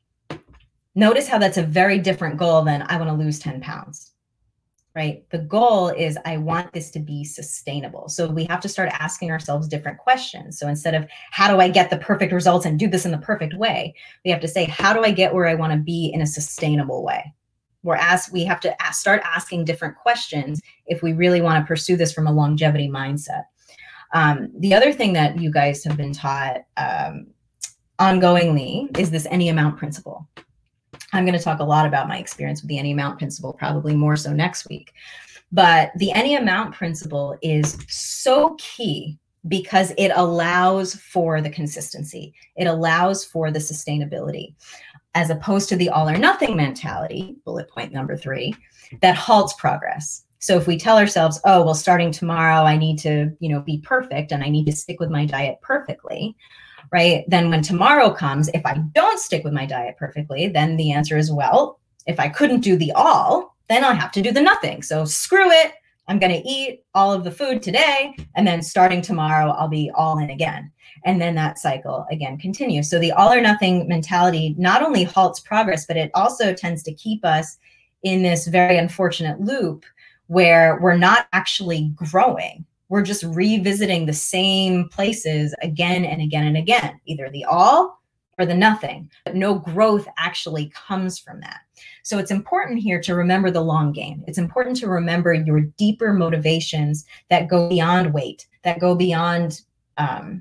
notice how that's a very different goal than I want to lose ten pounds, right? The goal is I want this to be sustainable. So we have to start asking ourselves different questions. So instead of how do I get the perfect results and do this in the perfect way, we have to say, how do I get where I want to be in a sustainable way? We're asked, we have to ask, start asking different questions if we really want to pursue this from a longevity mindset. Um, the other thing that you guys have been taught um, ongoingly is this any amount principle. I'm going to talk a lot about my experience with the any amount principle, probably more so next week. But the any amount principle is so key because it allows for the consistency. It allows for the sustainability, as opposed to the all or nothing mentality, bullet point number three, that halts progress. So if we tell ourselves, oh, well, starting tomorrow, I need to, you know, be perfect and I need to stick with my diet perfectly, right? Then when tomorrow comes, if I don't stick with my diet perfectly, then the answer is, well, if I couldn't do the all, then I'll have to do the nothing. So screw it. I'm going to eat all of the food today. And then starting tomorrow, I'll be all in again. And then that cycle again continues. So the all or nothing mentality not only halts progress, but it also tends to keep us in this very unfortunate loop where we're not actually growing. We're just revisiting the same places again and again and again, either the all or the nothing, but no growth actually comes from that. So it's important here to remember the long game. It's important to remember your deeper motivations that go beyond weight, that go beyond um,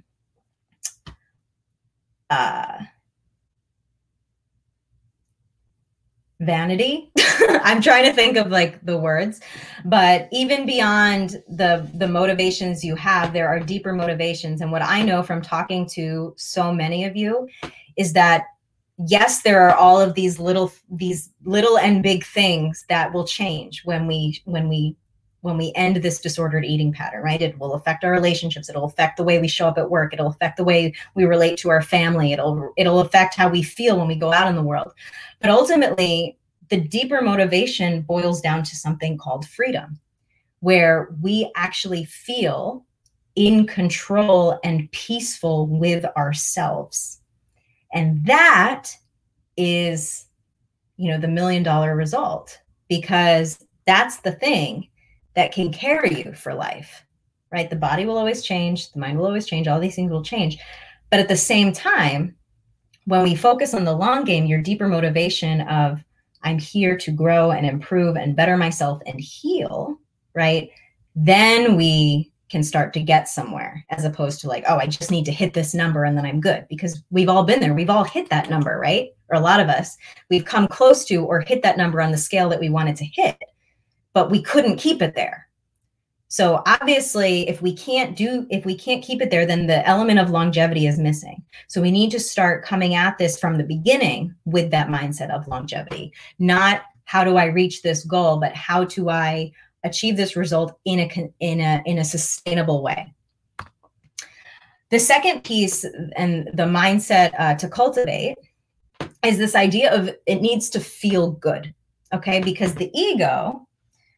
uh, vanity. I'm trying to think of like the words, but even beyond the the motivations you have, there are deeper motivations. And what I know from talking to so many of you is that, yes, there are all of these little these little and big things that will change when we when we when we end this disordered eating pattern, right? It will affect our relationships. It'll affect the way we show up at work. It'll affect the way we relate to our family. It'll it'll affect how we feel when we go out in the world. But ultimately, the deeper motivation boils down to something called freedom, where we actually feel in control and peaceful with ourselves. And that is, you know, the million dollar result, because that's the thing that can carry you for life, right? The body will always change. The mind will always change. All these things will change. But at the same time, when we focus on the long game, your deeper motivation of I'm here to grow and improve and better myself and heal, right? Then we can start to get somewhere, as opposed to like, oh, I just need to hit this number and then I'm good, because we've all been there. We've all hit that number, right? Or a lot of us, we've come close to or hit that number on the scale that we wanted to hit, but we couldn't keep it there. So obviously, if we can't do, if we can't keep it there, then the element of longevity is missing. So we need to start coming at this from the beginning with that mindset of longevity, not how do I reach this goal, but how do I achieve this result in a, in a, in a sustainable way. The second piece and the mindset uh, to cultivate is this idea of it needs to feel good, okay? Because the ego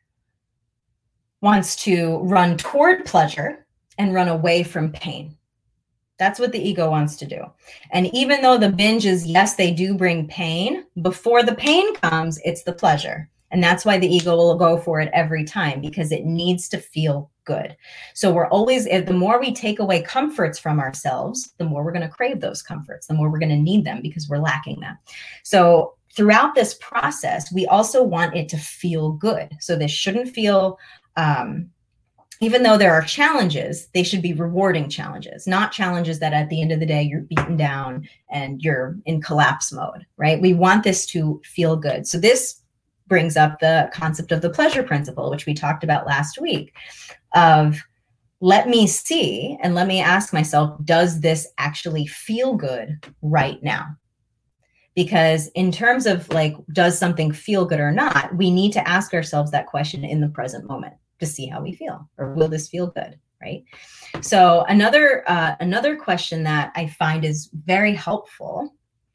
wants to run toward pleasure and run away from pain. That's what the ego wants to do. And even though the binges, yes, they do bring pain, before the pain comes, it's the pleasure. And that's why the ego will go for it every time, because it needs to feel good. So we're always, the more we take away comforts from ourselves, the more we're going to crave those comforts, the more we're going to need them because we're lacking them. So throughout this process, we also want it to feel good. So this shouldn't feel, um, even though there are challenges, they should be rewarding challenges, not challenges that at the end of the day, you're beaten down and you're in collapse mode, right? We want this to feel good. So this brings up the concept of the pleasure principle, which we talked about last week, of let me see and let me ask myself, does this actually feel good right now? Because in terms of like, does something feel good or not, we need to ask ourselves that question in the present moment to see how we feel, or will this feel good, right? So another, uh, another question that I find is very helpful,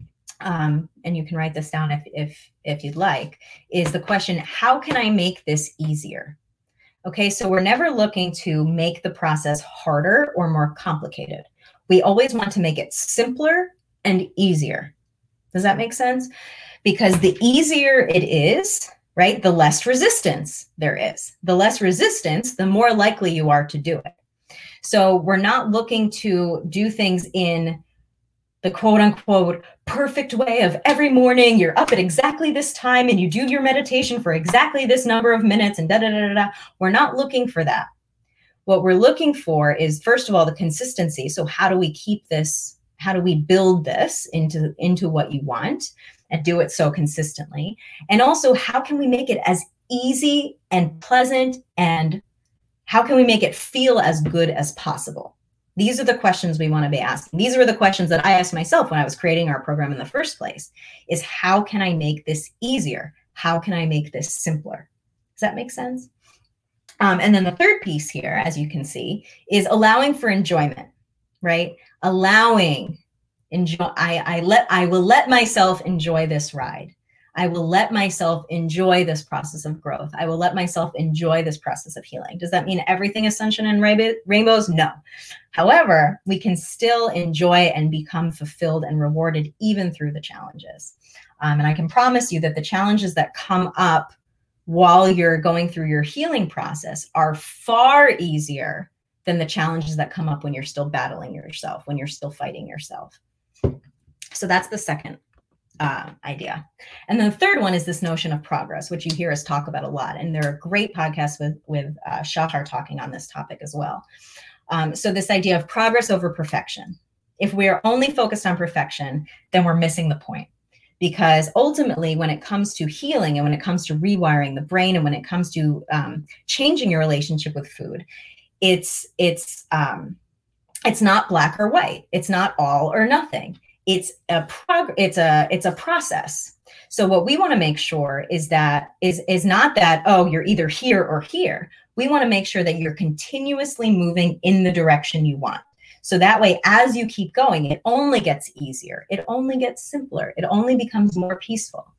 Um, and you can write this down if, if, if you'd like, is the question, how can I make this easier? Okay, so we're never looking to make the process harder or more complicated. We always want to make it simpler and easier. Does that make sense? Because the easier it is, right, the less resistance there is. The less resistance, the more likely you are to do it. So we're not looking to do things in the quote unquote perfect way of every morning you're up at exactly this time and you do your meditation for exactly this number of minutes and da da da da da. We're not looking for that. What we're looking for is, first of all, the consistency. So how do we keep this? How do we build this into, into what you want and do it so consistently? And also, how can we make it as easy and pleasant, and how can we make it feel as good as possible? These are the questions we want to be asking. These were the questions that I asked myself when I was creating our program in the first place, is how can I make this easier? How can I make this simpler? Does that make sense? Um, and then the third piece here, as you can see, is allowing for enjoyment, right? Allowing, enjoy, I, I, let, I will let myself enjoy this ride. I will let myself enjoy this process of growth. I will let myself enjoy this process of healing. Does that mean everything is sunshine and rainbows? No. However, we can still enjoy and become fulfilled and rewarded even through the challenges. Um, and I can promise you that the challenges that come up while you're going through your healing process are far easier than the challenges that come up when you're still battling yourself, when you're still fighting yourself. So that's the second Uh, idea. And then the third one is this notion of progress, which you hear us talk about a lot. And there are great podcasts with, with uh, Shahar talking on this topic as well. Um, so this idea of progress over perfection. If we're only focused on perfection, then we're missing the point. Because ultimately, when it comes to healing and when it comes to rewiring the brain and when it comes to um, changing your relationship with food, it's, it's, um, it's not black or white. It's not all or nothing. It's a prog- it's a it's a process. So what we want to make sure is that is is not that, oh, you're either here or here. We want to make sure that you're continuously moving in the direction you want. So that way, as you keep going, it only gets easier. It only gets simpler. It only becomes more peaceful.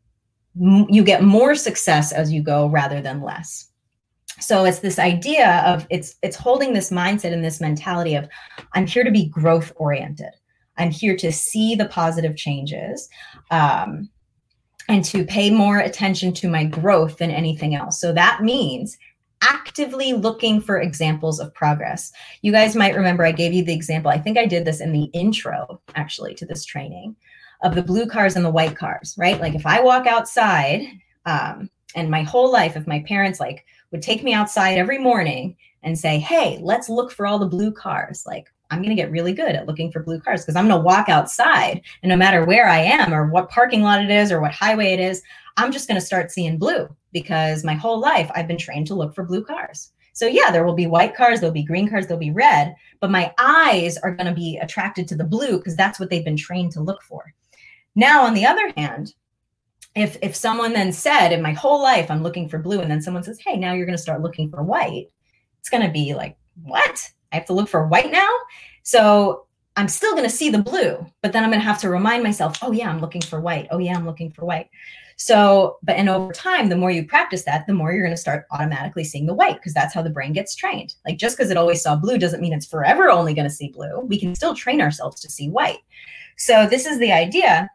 M- you get more success as you go rather than less. So it's this idea of it's it's holding this mindset and this mentality of, I'm here to be growth oriented. I'm here to see the positive changes um, and to pay more attention to my growth than anything else. So that means actively looking for examples of progress. You guys might remember I gave you the example. I think I did this in the intro, actually, to this training, of the blue cars and the white cars, right? Like if I walk outside um, and my whole life, if my parents like would take me outside every morning and say, hey, let's look for all the blue cars. Like, I'm going to get really good at looking for blue cars because I'm going to walk outside, and no matter where I am or what parking lot it is or what highway it is, I'm just going to start seeing blue because my whole life I've been trained to look for blue cars. So yeah, there will be white cars, there'll be green cars, there'll be red, but my eyes are going to be attracted to the blue because that's what they've been trained to look for. Now, on the other hand, if if someone then said, in my whole life I'm looking for blue, and then someone says, hey, now you're going to start looking for white, it's going to be like, what? I have to look for white now? So I'm still going to see the blue, but then I'm going to have to remind myself, oh yeah, I'm looking for white. Oh yeah, I'm looking for white. So, but and over time, the more you practice that, the more you're going to start automatically seeing the white, because that's how the brain gets trained. Like, just because it always saw blue doesn't mean it's forever only going to see blue. We can still train ourselves to see white. So this is the idea,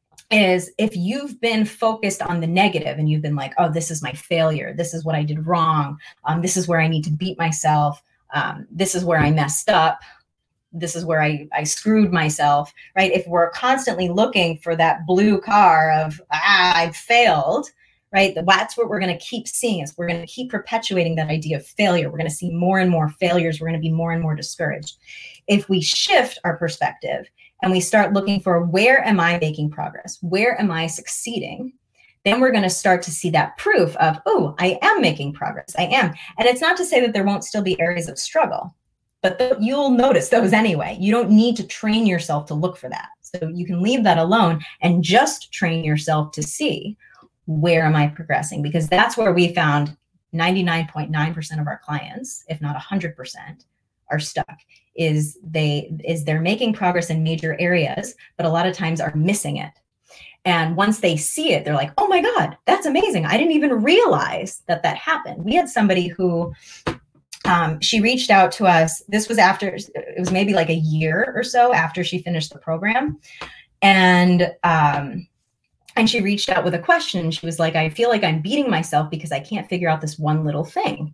is if you've been focused on the negative and you've been like, oh, this is my failure, this is what I did wrong, um, this is where I need to beat myself, um, this is where I messed up, this is where I, I screwed myself, right? If we're constantly looking for that blue car of, ah, I failed, right? That's what we're going to keep seeing. Is we're going to keep perpetuating that idea of failure. We're going to see more and more failures. We're going to be more and more discouraged. If we shift our perspective and we start looking for, where am I making progress? Where am I succeeding? Then we're going to start to see that proof of, oh, I am making progress. I am. And it's not to say that there won't still be areas of struggle, but the, you'll notice those anyway. You don't need to train yourself to look for that. So you can leave that alone and just train yourself to see, where am I progressing? Because that's where we found ninety-nine point nine percent of our clients, if not one hundred percent, are stuck. Is they is they're making progress in major areas, but a lot of times are missing it. And once they see it, they're like, oh my God, that's amazing. I didn't even realize that that happened. We had somebody who, um, she reached out to us. This was after, it was maybe like a year or so after she finished the program. And, um, and she reached out with a question. She was like, I feel like I'm beating myself because I can't figure out this one little thing.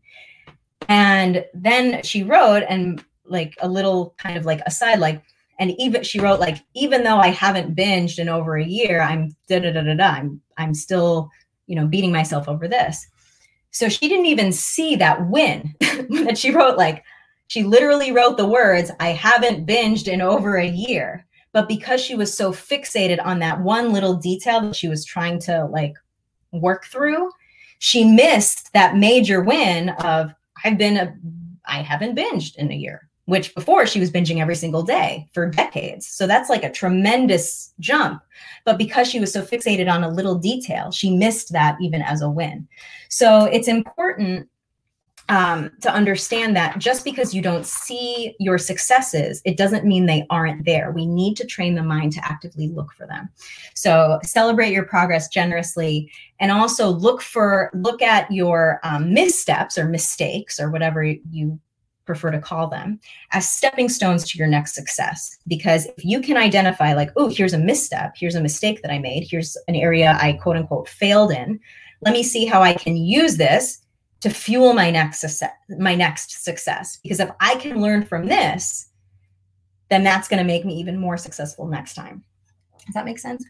And then she wrote, and like a little kind of like aside, like, and even she wrote, like, even though I haven't binged in over a year, I'm da da da da da. I'm I'm still, you know, beating myself over this. So she didn't even see that win that she wrote. Like, she literally wrote the words, I haven't binged in over a year. But because she was so fixated on that one little detail that she was trying to like work through, she missed that major win of, I've been a, I haven't binged in a year, which before she was binging every single day for decades. So that's like a tremendous jump. But because she was so fixated on a little detail, she missed that even as a win. So it's important um, to understand that just because you don't see your successes, it doesn't mean they aren't there. We need to train the mind to actively look for them. So celebrate your progress generously, and also look for, look at your um, missteps or mistakes or whatever you prefer to call them as stepping stones to your next success. Because if you can identify like, oh, here's a misstep, here's a mistake that I made, here's an area I quote unquote failed in, let me see how I can use this to fuel my next success, my next success. Because if I can learn from this, then that's going to make me even more successful next time. Does that make sense?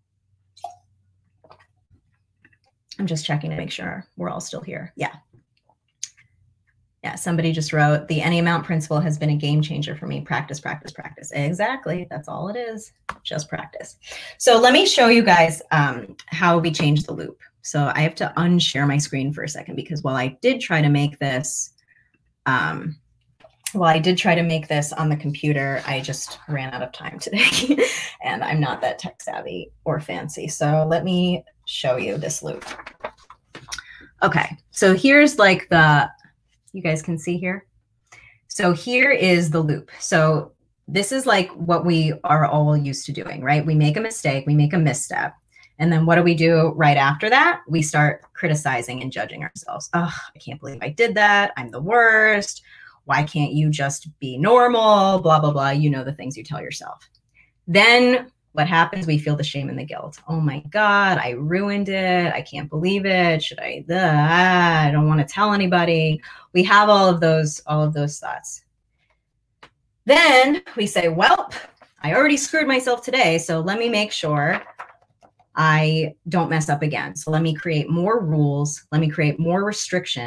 I'm just checking to make sure we're all still here. Yeah. Yeah, somebody just wrote, the any amount principle has been a game changer for me. Practice, practice, practice. Exactly. That's all it is. Just practice. So let me show you guys um, how we change the loop. So I have to unshare my screen for a second, because while I did try to make this, um, while I did try to make this on the computer, I just ran out of time today and I'm not that tech savvy or fancy. So let me show you this loop. Okay, so here's like the, you guys can see here. So here is the loop. So this is like what we are all used to doing, right? We make a mistake, we make a misstep. And then what do we do right after that? We start criticizing and judging ourselves. Oh, I can't believe I did that. I'm the worst. Why can't you just be normal? Blah, blah, blah. You know, the things you tell yourself. Then what happens? We feel the shame and the guilt. Oh my God, I ruined it. I can't believe it. Should I, uh, I don't want to tell anybody. We have all of those, all of those thoughts. Then we say, well, I already screwed myself today, so let me make sure I don't mess up again. So let me create more rules. Let me create more restrictions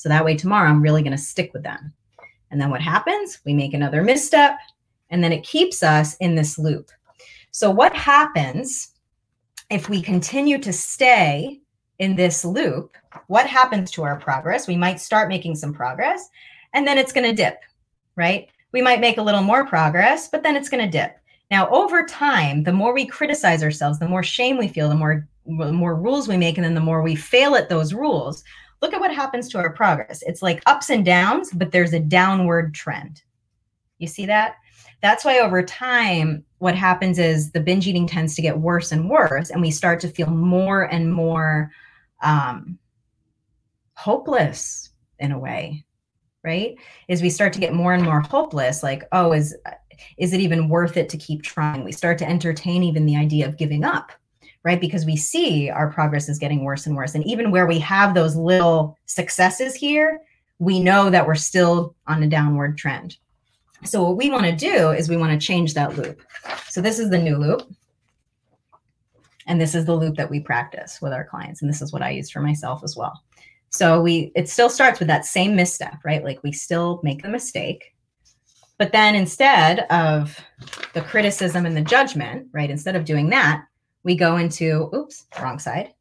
So that way tomorrow I'm really going to stick with them. And then what happens? We make another misstep, and then it keeps us in this loop. So what happens if we continue to stay in this loop? What happens to our progress? We might start making some progress, and then it's going to dip, right? We might make a little more progress, but then it's going to dip. Now, over time, the more we criticize ourselves, the more shame we feel, the more, the more rules we make, and then the more we fail at those rules. Look at what happens to our progress. It's like ups and downs, but there's a downward trend. You see that? That's why over time, what happens is the binge eating tends to get worse and worse, and we start to feel more and more um, hopeless in a way, right? Is we start to get more and more hopeless, like, oh, is, is it even worth it to keep trying? We start to entertain even the idea of giving up, right? Because we see our progress is getting worse and worse. And even where we have those little successes here, we know that we're still on a downward trend. So what we want to do is we want to change that loop. So this is the new loop. And this is the loop that we practice with our clients. And this is what I use for myself as well. So we, it still starts with that same misstep, right? Like we still make the mistake, but then instead of the criticism and the judgment, right? Instead of doing that, we go into, oops, wrong side.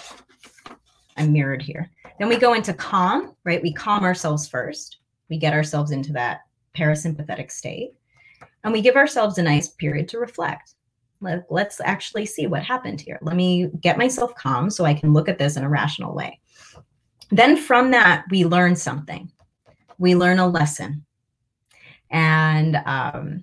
I'm mirrored here. Then we go into calm, right? We calm ourselves first. We get ourselves into that parasympathetic state, and we give ourselves a nice period to reflect. Let, let's actually see what happened here. Let me get myself calm so I can look at this in a rational way. Then from that, we learn something. We learn a lesson. And um,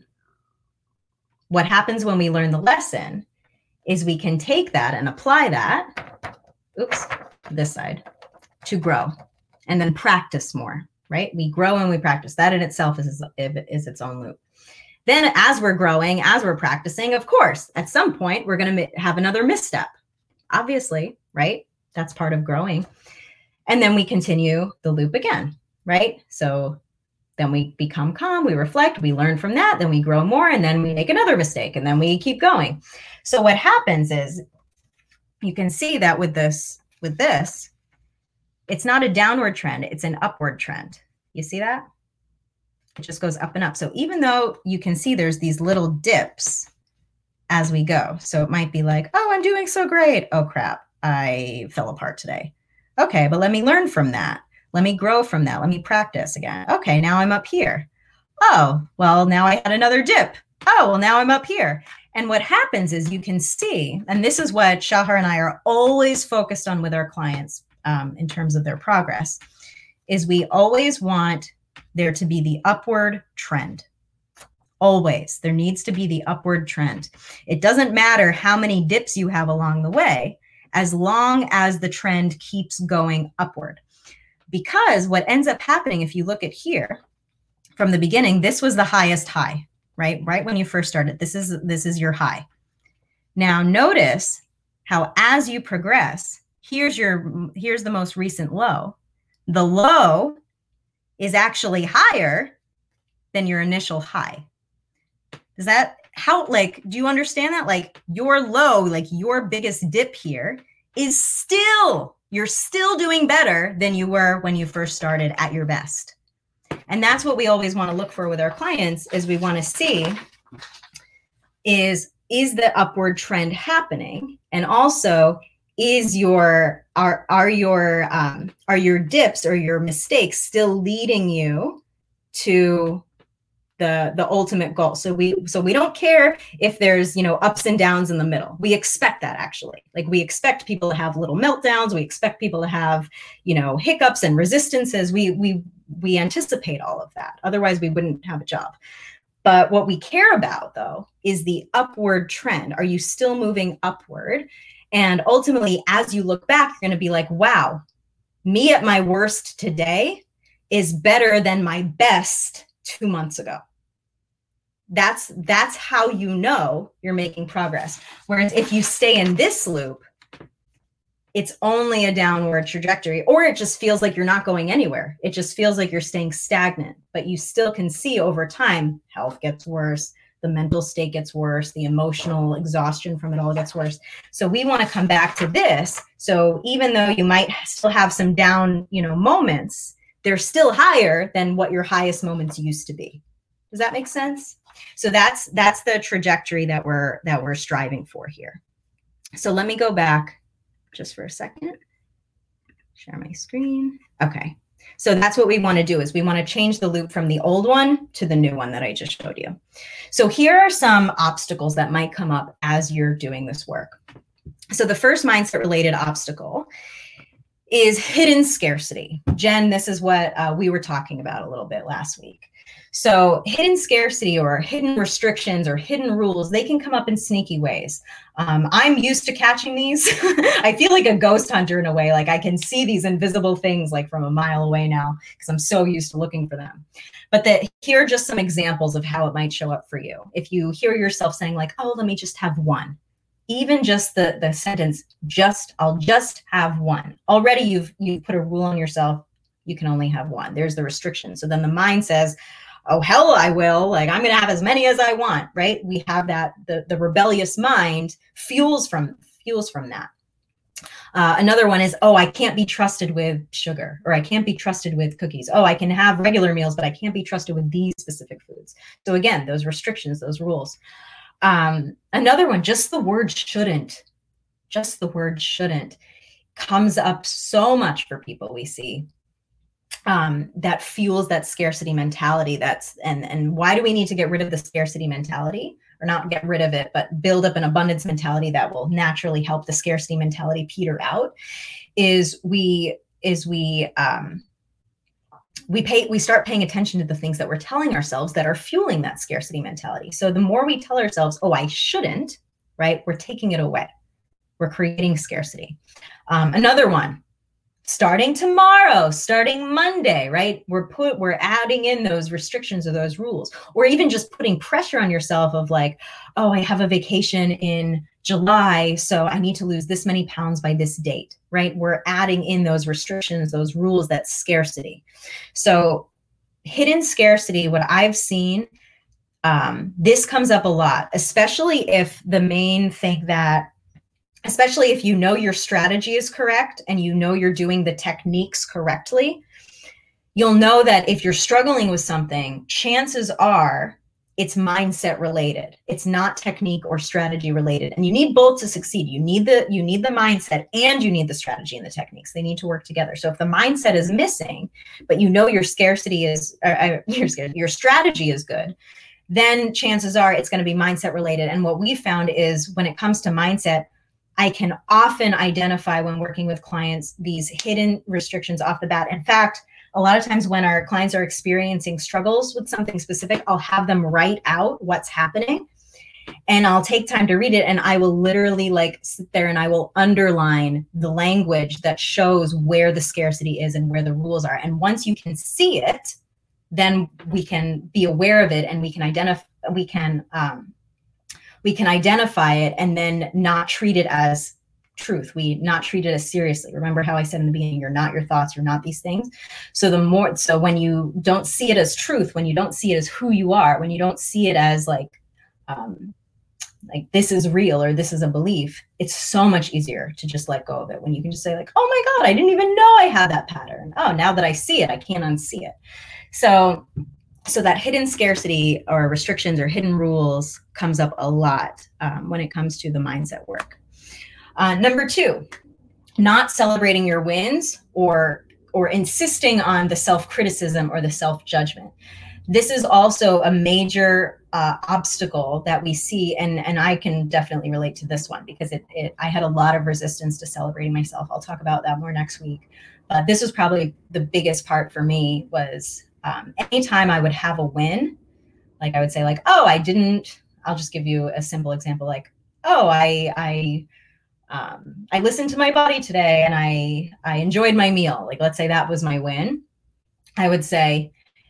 what happens when we learn the lesson is we can take that and apply that, oops, this side, to grow and then practice more. Right? We grow and we practice. That in itself is, is its own loop. Then as we're growing, as we're practicing, of course, at some point, we're going to have another misstep. Obviously, right? That's part of growing. And then we continue the loop again, right? So then we become calm, we reflect, we learn from that, then we grow more, and then we make another mistake, and then we keep going. So what happens is you can see that with this, with this, it's not a downward trend, it's an upward trend. You see that? It just goes up and up. So even though you can see there's these little dips as we go. So it might be like, oh, I'm doing so great. Oh, crap, I fell apart today. Okay, but let me learn from that. Let me grow from that. Let me practice again. Okay, now I'm up here. Oh, well, now I had another dip. Oh, well, now I'm up here. And what happens is you can see, and this is what Shahar and I are always focused on with our clients, Um, in terms of their progress, is we always want there to be the upward trend. Always. There needs to be the upward trend. It doesn't matter how many dips you have along the way, as long as the trend keeps going upward. Because what ends up happening, if you look at here, from the beginning, this was the highest high, right? Right when you first started, this is, this is your high. Now notice how as you progress, Here's your, here's the most recent low. The low is actually higher than your initial high. Does that, how, like, do you understand that? Like your low, like your biggest dip here is still, you're still doing better than you were when you first started at your best. And that's what we always want to look for with our clients, is we want to see is, is the upward trend happening? And also, is your, are, are your, um, are your dips or your mistakes still leading you to the, the ultimate goal? So we, so we don't care if there's, you know, ups and downs in the middle. We expect that actually. Like we expect people to have little meltdowns. We expect people to have, you know, hiccups and resistances. We, we, we anticipate all of that. Otherwise we wouldn't have a job. But what we care about though, is the upward trend. Are you still moving upward? And ultimately, as you look back, you're going to be like, wow, me at my worst today is better than my best two months ago. That's, that's how you know you're making progress. Whereas if you stay in this loop, it's only a downward trajectory, or it just feels like you're not going anywhere. It just feels like you're staying stagnant, but you still can see over time, health gets worse. The mental state gets worse, the emotional exhaustion from it all gets worse. So we want to come back to this. So even though you might still have some down, you know, moments, they're still higher than what your highest moments used to be. Does that make sense? So that's that's the trajectory that we're that we're striving for here. So let me go back just for a second. Share my screen. Okay. So that's what we want to do, is we want to change the loop from the old one to the new one that I just showed you. So here are some obstacles that might come up as you're doing this work. So the first mindset related obstacle is hidden scarcity. Jen, this is what uh, we were talking about a little bit last week. So hidden scarcity or hidden restrictions or hidden rules, they can come up in sneaky ways. Um, I'm used to catching these. I feel like a ghost hunter in a way. Like I can see these invisible things like from a mile away now because I'm so used to looking for them. But that here are just some examples of how it might show up for you. If you hear yourself saying like, oh, let me just have one. Even just the, the sentence, just, I'll just have one. Already you've, you've put a rule on yourself. You can only have one. There's the restriction. So then the mind says, oh, hell, I will. Like, I'm going to have as many as I want, right? We have that, the, the rebellious mind fuels from, fuels from that. Uh, another one is, oh, I can't be trusted with sugar, or I can't be trusted with cookies. Oh, I can have regular meals, but I can't be trusted with these specific foods. So again, those restrictions, those rules. Um, another one, just the word shouldn't, just the word shouldn't comes up so much for people we see. Um, that fuels that scarcity mentality. That's and and why do we need to get rid of the scarcity mentality, or not get rid of it, but build up an abundance mentality that will naturally help the scarcity mentality peter out? Is we is we um, we pay we start paying attention to the things that we're telling ourselves that are fueling that scarcity mentality. So the more we tell ourselves, oh, I shouldn't, right? We're taking it away. We're creating scarcity. Um, another one. Starting tomorrow, starting Monday, right? We're put, we're adding in those restrictions or those rules, or even just putting pressure on yourself of like, oh, I have a vacation in July, so I need to lose this many pounds by this date, right? We're adding in those restrictions, those rules, that scarcity. So hidden scarcity, what I've seen, um, this comes up a lot, especially if the main thing that especially if you know your strategy is correct and you know you're doing the techniques correctly, you'll know that if you're struggling with something, chances are it's mindset related. It's not technique or strategy related. And you need both to succeed. You need the, you need the mindset and you need the strategy and the techniques. They need to work together. So if the mindset is missing, but you know your scarcity is, uh, your, your strategy is good, then chances are it's going to be mindset related. And what we found is when it comes to mindset, I can often identify when working with clients these hidden restrictions off the bat. In fact, a lot of times when our clients are experiencing struggles with something specific, I'll have them write out what's happening and I'll take time to read it. And I will literally like sit there and I will underline the language that shows where the scarcity is and where the rules are. And once you can see it, then we can be aware of it and we can identify, we can, um, we can identify it and then not treat it as truth. We not treat it as seriously. Remember how I said in the beginning, you're not your thoughts, you're not these things. So the more, so when you don't see it as truth, when you don't see it as who you are, when you don't see it as like, um, like this is real or this is a belief, it's so much easier to just let go of it. When you can just say like, oh my God, I didn't even know I had that pattern. Oh, now that I see it, I can't unsee it. So So that hidden scarcity or restrictions or hidden rules comes up a lot um, when it comes to the mindset work. Uh, number two, not celebrating your wins or, or insisting on the self-criticism or the self-judgment. This is also a major uh, obstacle that we see, and, and I can definitely relate to this one because it, it, I had a lot of resistance to celebrating myself. I'll talk about that more next week. Uh, this was probably the biggest part for me was Um, anytime I would have a win, like I would say like, oh, I didn't, I'll just give you a simple example. Like, oh, I, I, um, I listened to my body today and I, I enjoyed my meal. Like, let's say that was my win. I would say,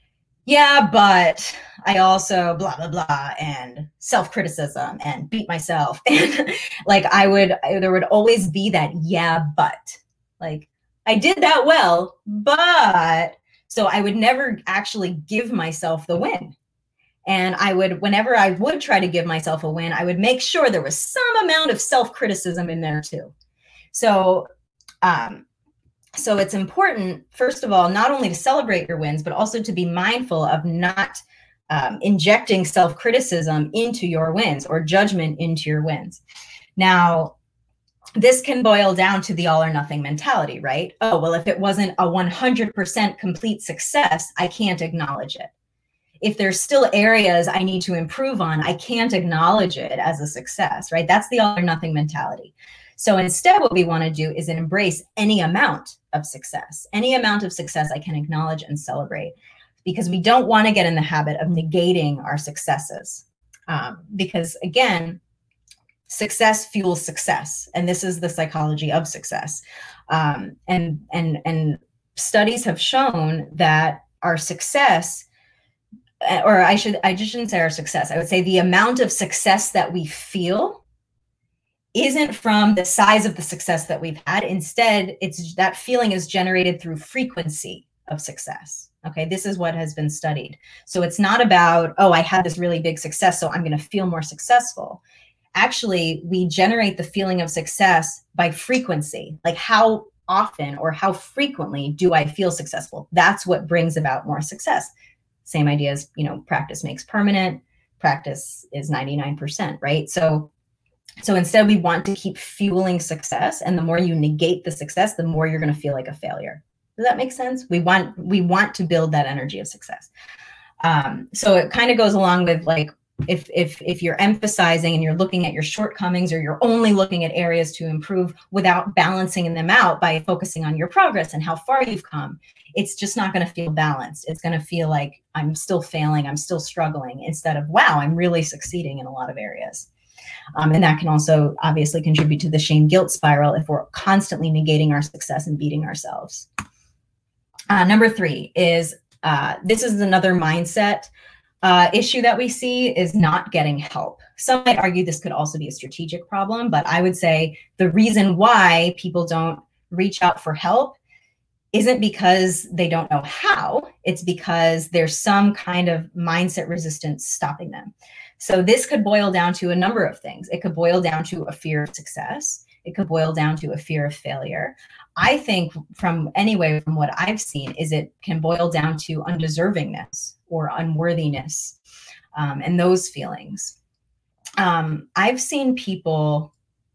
yeah, but I also blah, blah, blah, and self-criticism and beat myself. And like, I would, there would always be that, yeah, but like I did that well, but so I would never actually give myself the win. And I would, whenever I would try to give myself a win, I would make sure there was some amount of self-criticism in there too. So, um, So it's important, first of all, not only to celebrate your wins, but also to be mindful of not um, injecting self-criticism into your wins or judgment into your wins. Now, this can boil down to the all or nothing mentality, right? Oh, well, if it wasn't a one hundred percent complete success, I can't acknowledge it. If there's still areas I need to improve on, I can't acknowledge it as a success, right? That's the all or nothing mentality. So instead, what we want to do is embrace any amount of success. Any amount of success I can acknowledge and celebrate, because we don't want to get in the habit of negating our successes. Um, because again, success fuels success, and this is the psychology of success. Um, and and and studies have shown that our success, or I should I just shouldn't say our success. I would say the amount of success that we feel isn't from the size of the success that we've had. Instead, it's that feeling is generated through frequency of success. Okay, this is what has been studied. So it's not about, oh, I had this really big success, so I'm going to feel more successful. Actually, we generate the feeling of success by frequency. Like, how often or how frequently do I feel successful? That's what brings about more success. Same idea as, you know, practice makes permanent. Practice is ninety-nine percent, right? So, so instead we want to keep fueling success. And the more you negate the success, the more you're going to feel like a failure. Does that make sense? We want, we want to build that energy of success. Um, so it kind of goes along with, like, if if if you're emphasizing and you're looking at your shortcomings, or you're only looking at areas to improve without balancing them out by focusing on your progress and how far you've come, it's just not going to feel balanced. It's going to feel like I'm still failing, I'm still struggling, instead of, wow, I'm really succeeding in a lot of areas. Um, and that can also obviously contribute to the shame guilt spiral if we're constantly negating our success and beating ourselves. Uh, number three is, uh, this is another mindset Uh, issue that we see, is not getting help. Some might argue this could also be a strategic problem, but I would say the reason why people don't reach out for help isn't because they don't know how. It's because there's some kind of mindset resistance stopping them. So this could boil down to a number of things. It could boil down to a fear of success. It could boil down to a fear of failure. I think from anyway, from what I've seen, is it can boil down to undeservingness or unworthiness, um, and those feelings. Um, I've seen people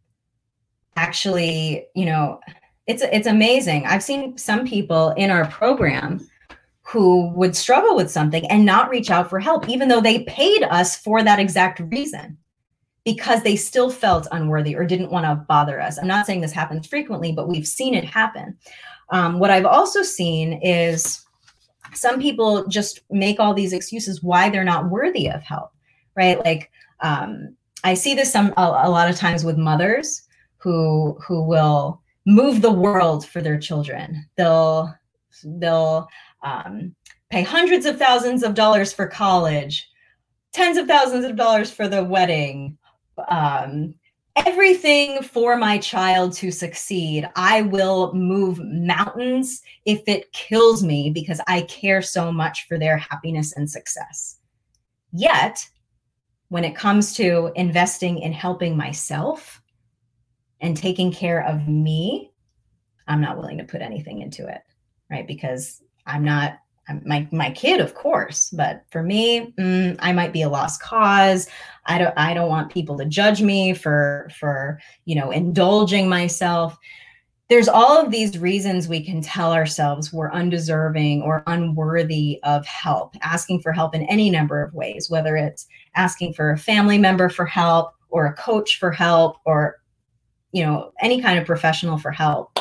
actually, you know, it's it's amazing. I've seen some people in our program who would struggle with something and not reach out for help, even though they paid us for that exact reason, because they still felt unworthy or didn't want to bother us. I'm not saying this happens frequently, but we've seen it happen. Um, what I've also seen is some people just make all these excuses why they're not worthy of help, right? Like, um, I see this some a, a lot of times with mothers who who will move the world for their children. They'll they'll um, pay hundreds of thousands of dollars for college, tens of thousands of dollars for the wedding, um, everything for my child to succeed. I will move mountains if it kills me, because I care so much for their happiness and success. Yet, when it comes to investing in helping myself and taking care of me, I'm not willing to put anything into it, right? Because I'm not, I'm, my my kid, of course, but for me, mm, I might be a lost cause. I don't I don't want people to judge me for for you know indulging myself. There's all of these reasons we can tell ourselves we're undeserving or unworthy of help, asking for help in any number of ways, whether it's asking for a family member for help, or a coach for help, or you know any kind of professional for help.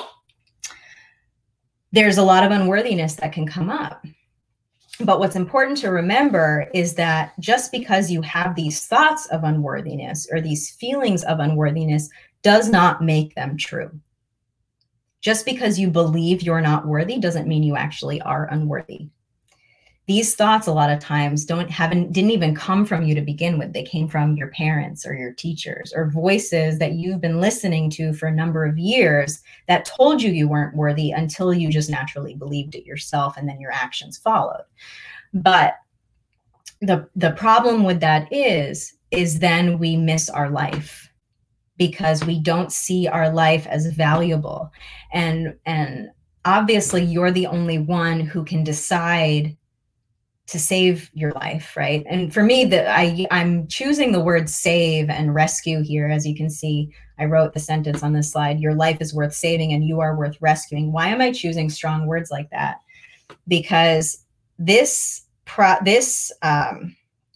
There's a lot of unworthiness that can come up. But what's important to remember is that just because you have these thoughts of unworthiness or these feelings of unworthiness does not make them true. Just because you believe you're not worthy doesn't mean you actually are unworthy. These thoughts a lot of times don't haven't didn't even come from you to begin with. They came from your parents or your teachers or voices that you've been listening to for a number of years that told you you weren't worthy until you just naturally believed it yourself, and then your actions followed. But the the problem with that is is then we miss our life, because we don't see our life as valuable. And and obviously you're the only one who can decide to save your life, right? And for me, that I I'm choosing the word save and rescue here. As you can see, I wrote the sentence on this slide: your life is worth saving and you are worth rescuing. Why am I choosing strong words like that? Because this pro this um,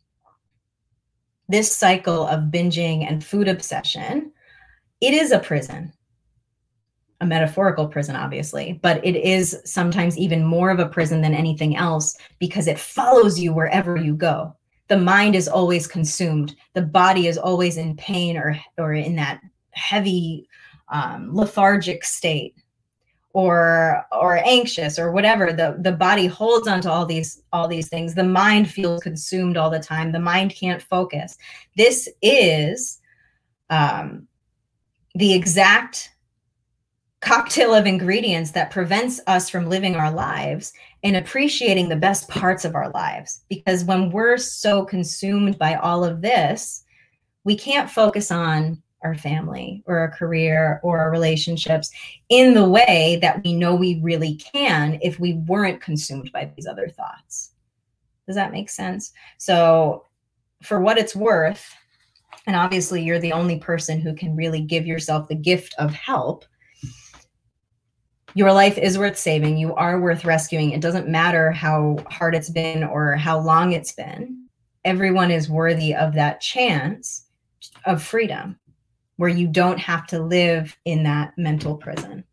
this cycle of binging and food obsession, it is a prison. A metaphorical prison, obviously, but it is sometimes even more of a prison than anything else because it follows you wherever you go. The mind is always consumed. The body is always in pain or, or in that heavy um, lethargic state, or or anxious or whatever. The, the body holds onto all these, all these things. The mind feels consumed all the time. The mind can't focus. This is um, the exact cocktail of ingredients that prevents us from living our lives and appreciating the best parts of our lives. Because when we're so consumed by all of this, we can't focus on our family or our career or our relationships in the way that we know we really can if we weren't consumed by these other thoughts. Does that make sense? So for what it's worth, and obviously you're the only person who can really give yourself the gift of help, your life is worth saving. You are worth rescuing. It doesn't matter how hard it's been or how long it's been. Everyone is worthy of that chance of freedom where you don't have to live in that mental prison.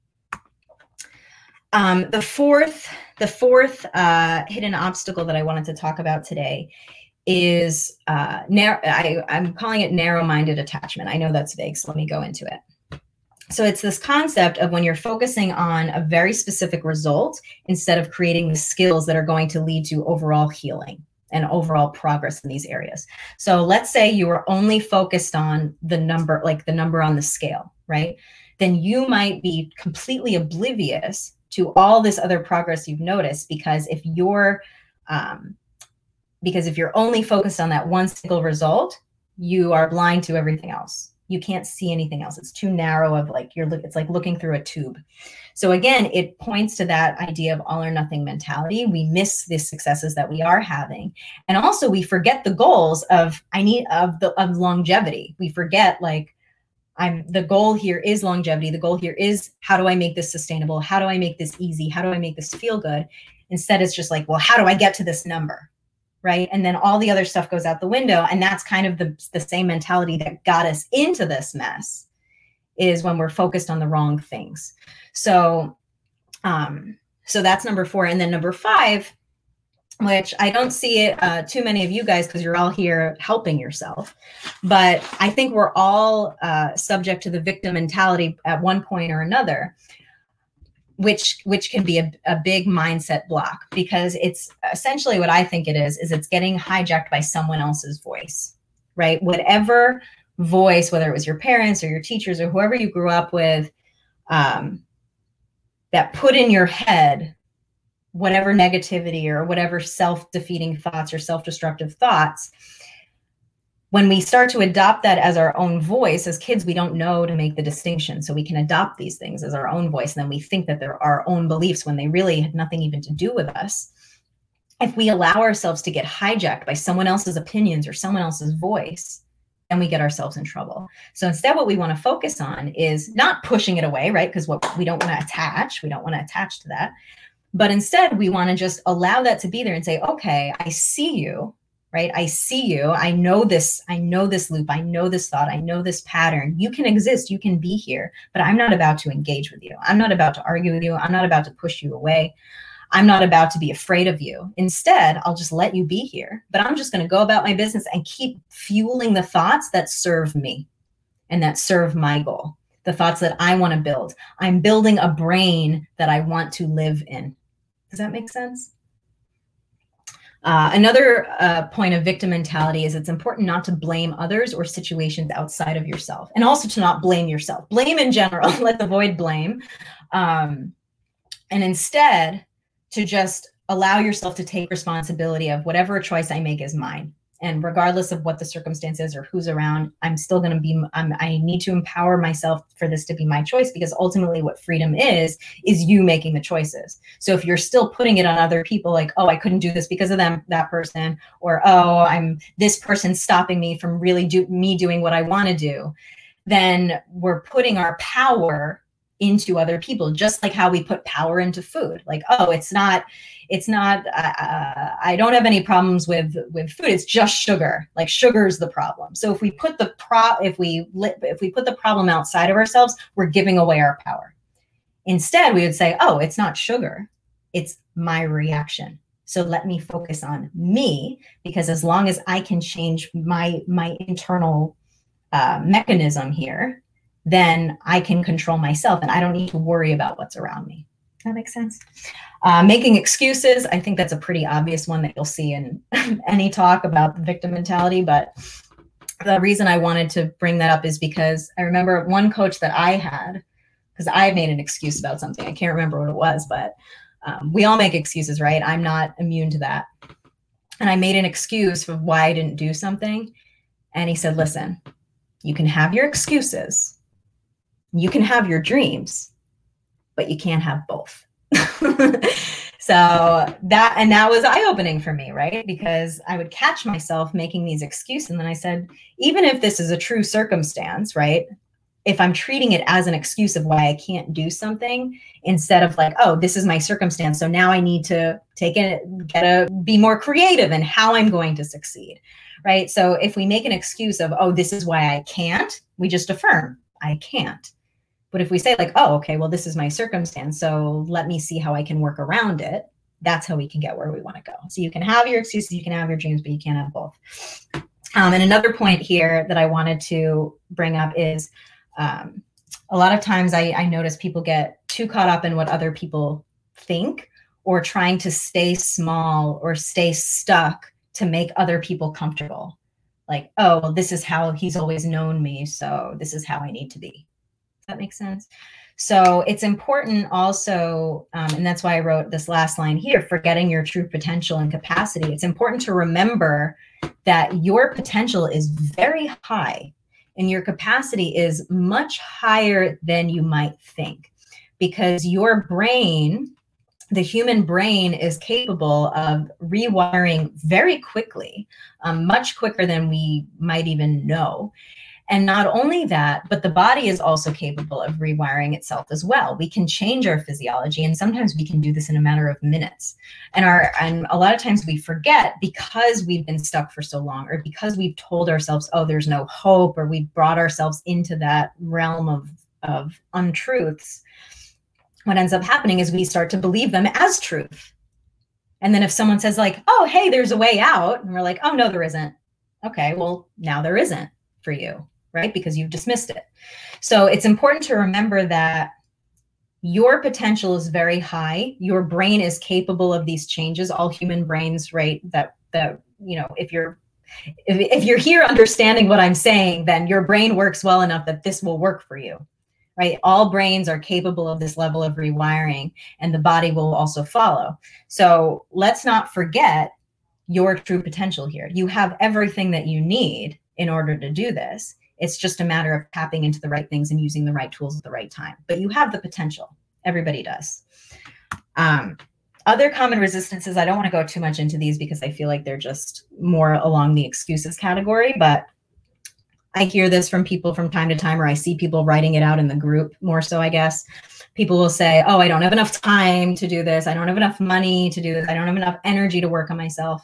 Um, the fourth, the fourth uh, hidden obstacle that I wanted to talk about today is uh, narrow. I, I'm calling it narrow-minded attachment. I know that's vague, so let me go into it. So it's this concept of when you're focusing on a very specific result instead of creating the skills that are going to lead to overall healing and overall progress in these areas. So let's say you are only focused on the number, like the number on the scale, right? Then you might be completely oblivious to all this other progress you've noticed, because if you're, um, because if you're only focused on that one single result, you are blind to everything else. You can't see anything else. It's too narrow of like, you're, it's like looking through a tube. So again, it points to that idea of all or nothing mentality. We miss the successes that we are having. And also we forget the goals of, I need of the, of longevity. We forget like, I'm, the goal here is longevity. The goal here is, how do I make this sustainable? How do I make this easy? How do I make this feel good? Instead, it's just like, well, how do I get to this number? Right? And then all the other stuff goes out the window. And that's kind of the, the same mentality that got us into this mess, is when we're focused on the wrong things. So, um, so that's number four. And then number five, which I don't see it uh, too many of you guys, because you're all here helping yourself. But I think we're all uh, subject to the victim mentality at one point or another, which which can be a, a big mindset block, because it's essentially what I think it is, is it's getting hijacked by someone else's voice, right? Whatever voice, whether it was your parents or your teachers or whoever you grew up with, um, that put in your head whatever negativity or whatever self-defeating thoughts or self-destructive thoughts. When we start to adopt that as our own voice, as kids, we don't know to make the distinction. So we can adopt these things as our own voice. And then we think that they're our own beliefs when they really had nothing even to do with us. If we allow ourselves to get hijacked by someone else's opinions or someone else's voice, then we get ourselves in trouble. So instead, what we want to focus on is not pushing it away, right? Because what we don't want to attach, we don't want to attach to that. But instead, we want to just allow that to be there and say, okay, I see you. Right? I see you. I know this. I know this loop. I know this thought. I know this pattern. You can exist. You can be here, but I'm not about to engage with you. I'm not about to argue with you. I'm not about to push you away. I'm not about to be afraid of you. Instead, I'll just let you be here, but I'm just going to go about my business and keep fueling the thoughts that serve me and that serve my goal, the thoughts that I want to build. I'm building a brain that I want to live in. Does that make sense? Uh, another uh, point of victim mentality is it's important not to blame others or situations outside of yourself, and also to not blame yourself. Blame in general, let's avoid blame. Um, and instead to just allow yourself to take responsibility of whatever choice I make is mine. And regardless of what the circumstance is or who's around, I'm still going to be, I'm, I need to empower myself for this to be my choice, because ultimately what freedom is, is you making the choices. So if you're still putting it on other people, like, oh, I couldn't do this because of them, that person, or, oh, I'm this person stopping me from really do me doing what I want to do, then we're putting our power into other people, just like how we put power into food. Like, oh, it's not, it's not, uh, I don't have any problems with, with food. It's just sugar. Like, sugar is the problem. So if we put the pro, if we, if we put the problem outside of ourselves, we're giving away our power. Instead, we would say, oh, it's not sugar. It's my reaction. So let me focus on me, because as long as I can change my, my internal uh, mechanism here, then I can control myself and I don't need to worry about what's around me. That makes sense. Uh, making excuses. I think that's a pretty obvious one that you'll see in any talk about the victim mentality. But the reason I wanted to bring that up is because I remember one coach that I had, because I made an excuse about something. I can't remember what it was, but um, we all make excuses, right? I'm not immune to that. And I made an excuse for why I didn't do something. And he said, listen, you can have your excuses. You can have your dreams, but you can't have both. So that, and that was eye-opening for me, right? Because I would catch myself making these excuses. And then I said, even if this is a true circumstance, right? If I'm treating it as an excuse of why I can't do something, instead of like, oh, this is my circumstance, so now I need to take it, get a, be more creative in how I'm going to succeed, right? So if we make an excuse of, oh, this is why I can't, we just affirm, I can't. But if we say like, oh, okay, well, this is my circumstance, so let me see how I can work around it, that's how we can get where we want to go. So you can have your excuses, you can have your dreams, but you can't have both. Um, and another point here that I wanted to bring up is um, a lot of times I, I notice people get too caught up in what other people think, or trying to stay small or stay stuck to make other people comfortable. Like, oh, well, this is how he's always known me, so this is how I need to be. That makes sense. So it's important also, um, and that's why I wrote this last line here, forgetting your true potential and capacity. It's important to remember that your potential is very high and your capacity is much higher than you might think, because your brain, the human brain, is capable of rewiring very quickly, um, much quicker than we might even know. And not only that, but the body is also capable of rewiring itself as well. We can change our physiology, and sometimes we can do this in a matter of minutes. And our and a lot of times we forget, because we've been stuck for so long, or because we've told ourselves, oh, there's no hope, or we've brought ourselves into that realm of, of untruths. What ends up happening is we start to believe them as truth. And then if someone says like, oh, hey, there's a way out, and we're like, oh, no, there isn't. Okay, well, now there isn't for you. Right? Because you've dismissed it. So it's important to remember that your potential is very high. Your brain is capable of these changes. All human brains, right? That, that, you know, if you're, if, if you're here understanding what I'm saying, then your brain works well enough that this will work for you, right? All brains are capable of this level of rewiring, and the body will also follow. So let's not forget your true potential here. You have everything that you need in order to do this. It's just a matter of tapping into the right things and using the right tools at the right time. But you have the potential. Everybody does. Um, other common resistances, I don't want to go too much into these because I feel like they're just more along the excuses category, but I hear this from people from time to time, or I see people writing it out in the group more so, I guess. People will say, oh, I don't have enough time to do this. I don't have enough money to do this. I don't have enough energy to work on myself.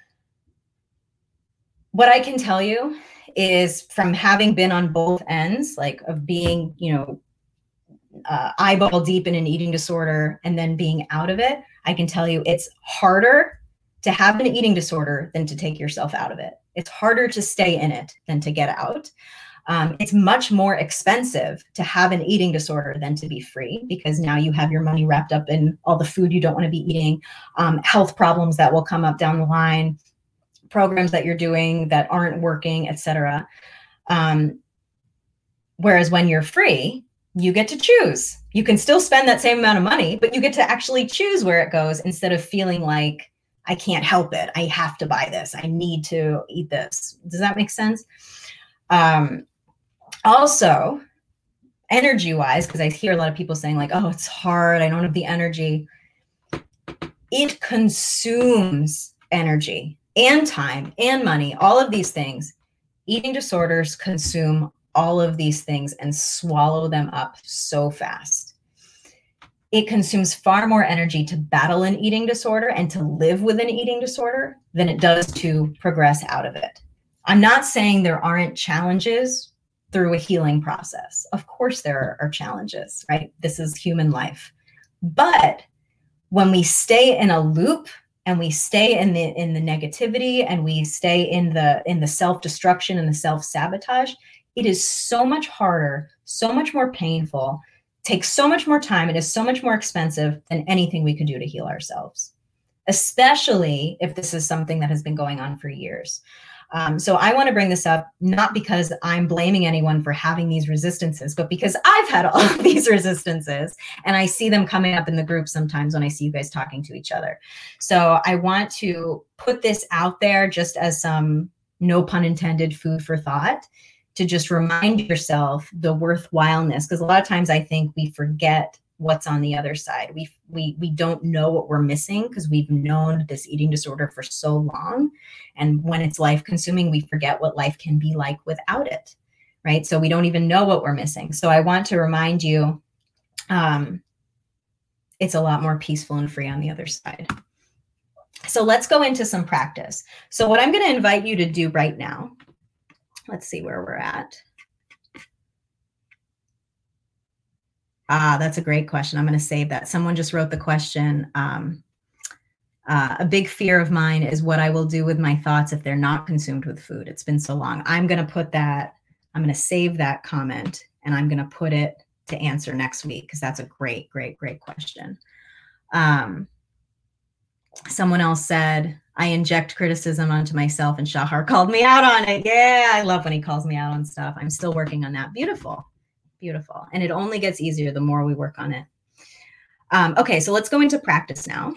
What I can tell you is, from having been on both ends, like of being, you know, uh, eyeball deep in an eating disorder and then being out of it, I can tell you it's harder to have an eating disorder than to take yourself out of it. It's harder to stay in it than to get out. Um, it's much more expensive to have an eating disorder than to be free, because now you have your money wrapped up in all the food you don't want to be eating, um, health problems that will come up down the line, programs that you're doing that aren't working, et cetera. Um, whereas when you're free, you get to choose. You can still spend that same amount of money, but you get to actually choose where it goes, instead of feeling like I can't help it. I have to buy this. I need to eat this. Does that make sense? Um, also, energy-wise, because I hear a lot of people saying like, oh, it's hard. I don't have the energy. It consumes energy and time and money, all of these things. Eating disorders consume all of these things and swallow them up so fast. It consumes far more energy to battle an eating disorder and to live with an eating disorder than it does to progress out of it. I'm not saying there aren't challenges through a healing process. Of course there are, are challenges, right? This is human life. But when we stay in a loop and we stay in the in the negativity and we stay in the in the self-destruction and the self-sabotage, it is so much harder, so much more painful, takes so much more time, it is so much more expensive than anything we could do to heal ourselves, especially if this is something that has been going on for years. Um, so I want to bring this up, not because I'm blaming anyone for having these resistances, but because I've had all of these resistances and I see them coming up in the group sometimes when I see you guys talking to each other. So I want to put this out there just as some, no pun intended, food for thought, to just remind yourself the worthwhileness. Because a lot of times I think we forget what's on the other side. We we we don't know what we're missing because we've known this eating disorder for so long. And when it's life consuming, we forget what life can be like without it, right? So we don't even know what we're missing. So I want to remind you, um, it's a lot more peaceful and free on the other side. So let's go into some practice. So what I'm going to invite you to do right now, let's see where we're at. Ah, that's a great question. I'm going to save that. Someone just wrote the question. Um, uh, a big fear of mine is what I will do with my thoughts if they're not consumed with food. It's been so long. I'm going to put that, I'm going to save that comment and I'm going to put it to answer next week because that's a great, great, great question. Um, someone else said, I inject criticism onto myself and Shahar called me out on it. Yeah, I love when he calls me out on stuff. I'm still working on that. Beautiful. Beautiful. And it only gets easier the more we work on it. Um, okay, so let's go into practice now.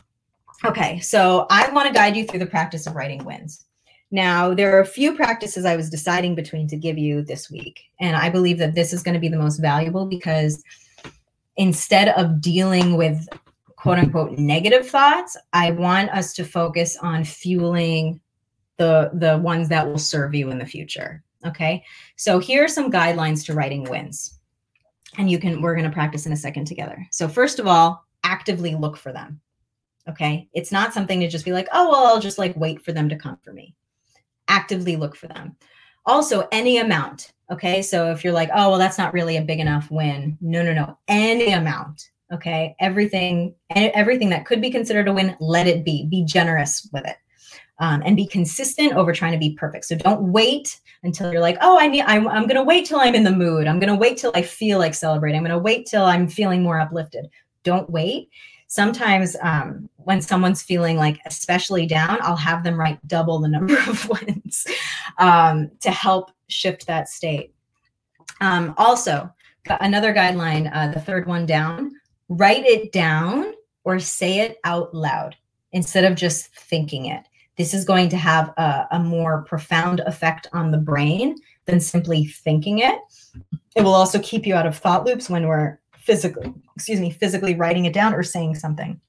Okay, so I want to guide you through the practice of writing wins. Now, there are a few practices I was deciding between to give you this week. And I believe that this is going to be the most valuable because instead of dealing with quote unquote negative thoughts, I want us to focus on fueling the, the ones that will serve you in the future. Okay, so here are some guidelines to writing wins. And you can, we're going to practice in a second together. So first of all, actively look for them. Okay, it's not something to just be like, oh, well, I'll just like wait for them to come for me. Actively look for them. Also, any amount. Okay, so if you're like, oh, well, that's not really a big enough win. No, no, no, any amount. Okay, everything, everything that could be considered a win, let it be. Be generous with it. Um, and be consistent over trying to be perfect. So don't wait until you're like, oh, I need, I'm, I'm going to wait till I'm in the mood. I'm going to wait till I feel like celebrating. I'm going to wait till I'm feeling more uplifted. Don't wait. Sometimes um, when someone's feeling like especially down, I'll have them write double the number of wins um, to help shift that state. Um, also, another guideline, uh, the third one down, write it down or say it out loud instead of just thinking it. This is going to have a, a more profound effect on the brain than simply thinking it. It will also keep you out of thought loops when we're physically, excuse me, physically writing it down or saying something.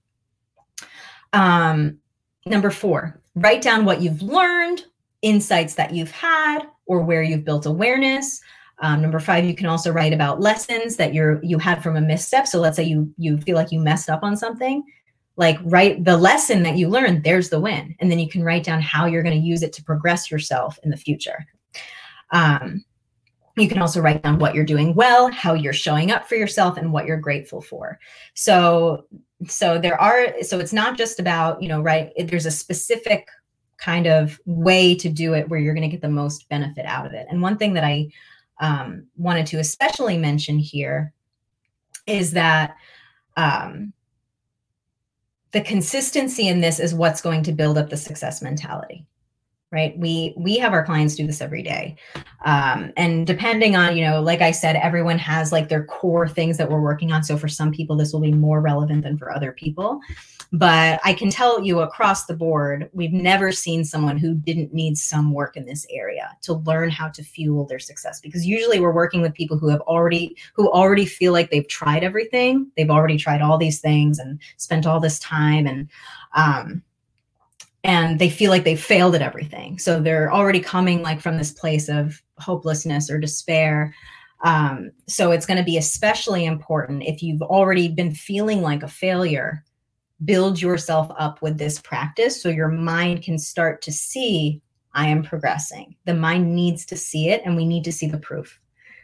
Um, number four, write down what you've learned, insights that you've had, or where you've built awareness. Um, number five, you can also write about lessons that you're you had from a misstep. So let's say you you feel like you messed up on something. Like write the lesson that you learned, there's the win. And then you can write down how you're going to use it to progress yourself in the future. Um, you can also write down what you're doing well, how you're showing up for yourself, and what you're grateful for. So, so there are, so it's not just about, you know, right, there's a specific kind of way to do it where you're going to get the most benefit out of it. And one thing that I um, wanted to especially mention here is that um, the consistency in this is what's going to build up the success mentality. right? We we have our clients do this every day. Um, and depending on, you know, like I said, everyone has like their core things that we're working on. So for some people, this will be more relevant than for other people. But I can tell you across the board, we've never seen someone who didn't need some work in this area to learn how to fuel their success. Because usually we're working with people who have already, who already feel like they've tried everything. They've already tried all these things and spent all this time, and um, and they feel like they've failed at everything. So they're already coming like from this place of hopelessness or despair. Um, so it's going to be especially important if you've already been feeling like a failure. Build yourself up with this practice so your mind can start to see, I am progressing. The mind needs to see it, and we need to see the proof.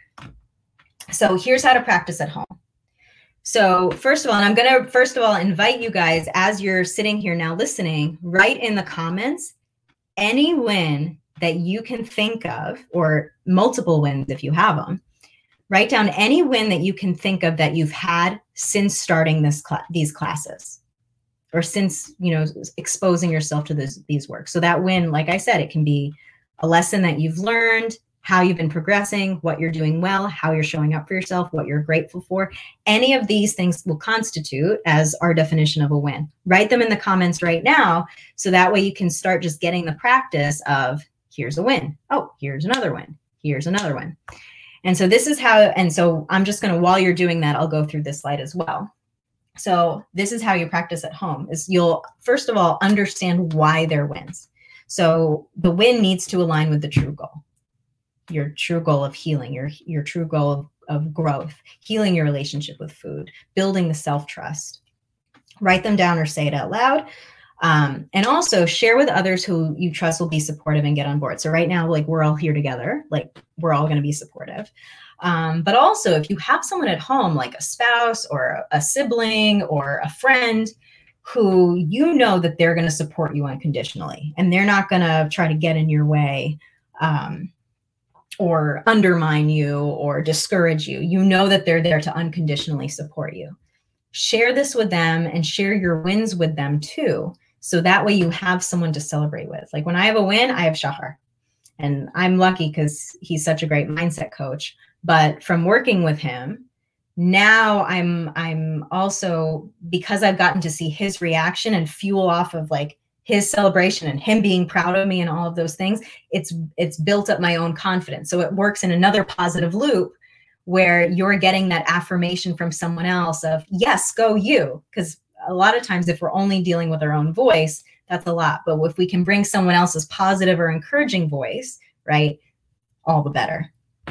So here's how to practice at home. So first of all, and I'm going to first of all invite you guys, as you're sitting here now listening, write in the comments any win that you can think of, or multiple wins if you have them. Write down any win that you can think of that you've had since starting this cl- these classes, or since, you know, exposing yourself to this, these works. So that win, like I said, it can be a lesson that you've learned, how you've been progressing, what you're doing well, how you're showing up for yourself, what you're grateful for. Any of these things will constitute as our definition of a win. Write them in the comments right now, so that way you can start just getting the practice of, here's a win. Oh, here's another win. Here's another win. And so this is how, and so I'm just going to, while you're doing that, I'll go through this slide as well. So this is how you practice at home, is you'll, first of all, understand why they're wins. So the win needs to align with the true goal. Your true goal of healing, your, your true goal of, of growth, healing your relationship with food, building the self-trust. Write them down or say it out loud. Um, and also share with others who you trust will be supportive and get on board. So right now, like, we're all here together, like we're all going to be supportive. Um, but also if you have someone at home, like a spouse or a sibling or a friend, who you know that they're going to support you unconditionally, and they're not going to try to get in your way, um, or undermine you or discourage you. You know that they're there to unconditionally support you. Share this with them and share your wins with them too. So that way you have someone to celebrate with. Like when I have a win, I have Shahar. And I'm lucky because he's such a great mindset coach. But from working with him, now I'm I'm also, because I've gotten to see his reaction and fuel off of like his celebration and him being proud of me and all of those things, it's it's built up my own confidence. So it works in another positive loop where you're getting that affirmation from someone else of, yes, go you. Because a lot of times if we're only dealing with our own voice, that's a lot. But if we can bring someone else's positive or encouraging voice, right, all the better.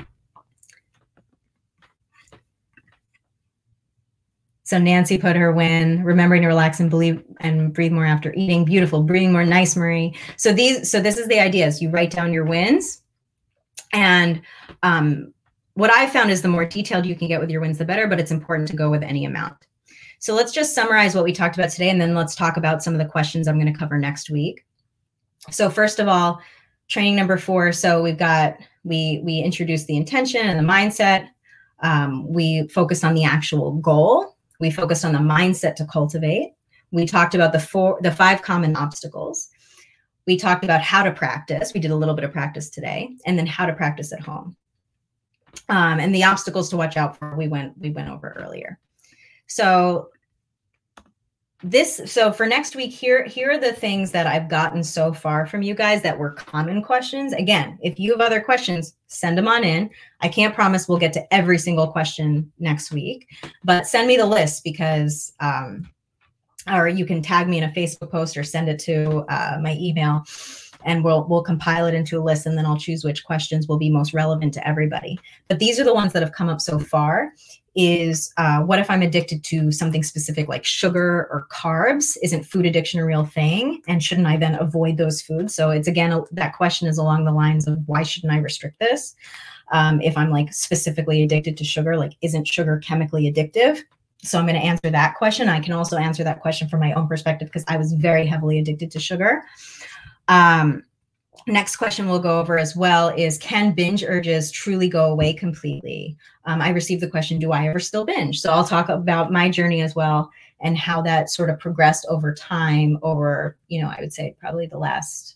So Nancy put her win, remembering to relax and believe and breathe more after eating. Beautiful. Breathing more. Nice, Marie. So these, so this is the idea, is you write down your wins. And um, what I found is the more detailed you can get with your wins, the better, but it's important to go with any amount. So let's just summarize what we talked about today, and then let's talk about some of the questions I'm going to cover next week. So first of all, training number four. So we've got, we, we introduced the intention and the mindset. Um, we focused on the actual goal. We focused on the mindset to cultivate. We talked about the four, the five common obstacles. We talked about how to practice. We did a little bit of practice today, and then how to practice at home. Um, and the obstacles to watch out for, we went, we went over earlier. So this, so for next week, here, here are the things that I've gotten so far from you guys that were common questions. Again, if you have other questions, send them on in. I can't promise we'll get to every single question next week, but send me the list, because, um, or you can tag me in a Facebook post or send it to uh, my email, and we'll, we'll compile it into a list, and then I'll choose which questions will be most relevant to everybody. But these are the ones that have come up so far. Is uh, what if I'm addicted to something specific like sugar or carbs? Isn't food addiction a real thing? And shouldn't I then avoid those foods? So it's, again, a, that question is along the lines of, why shouldn't I restrict this? Um, if I'm like specifically addicted to sugar, like, isn't sugar chemically addictive? So I'm going to answer that question. I can also answer that question from my own perspective, because I was very heavily addicted to sugar. Um, Next question we'll go over as well is, can binge urges truly go away completely? Um, I received the question, do I ever still binge? So I'll talk about my journey as well, and how that sort of progressed over time, over, you know, I would say probably the last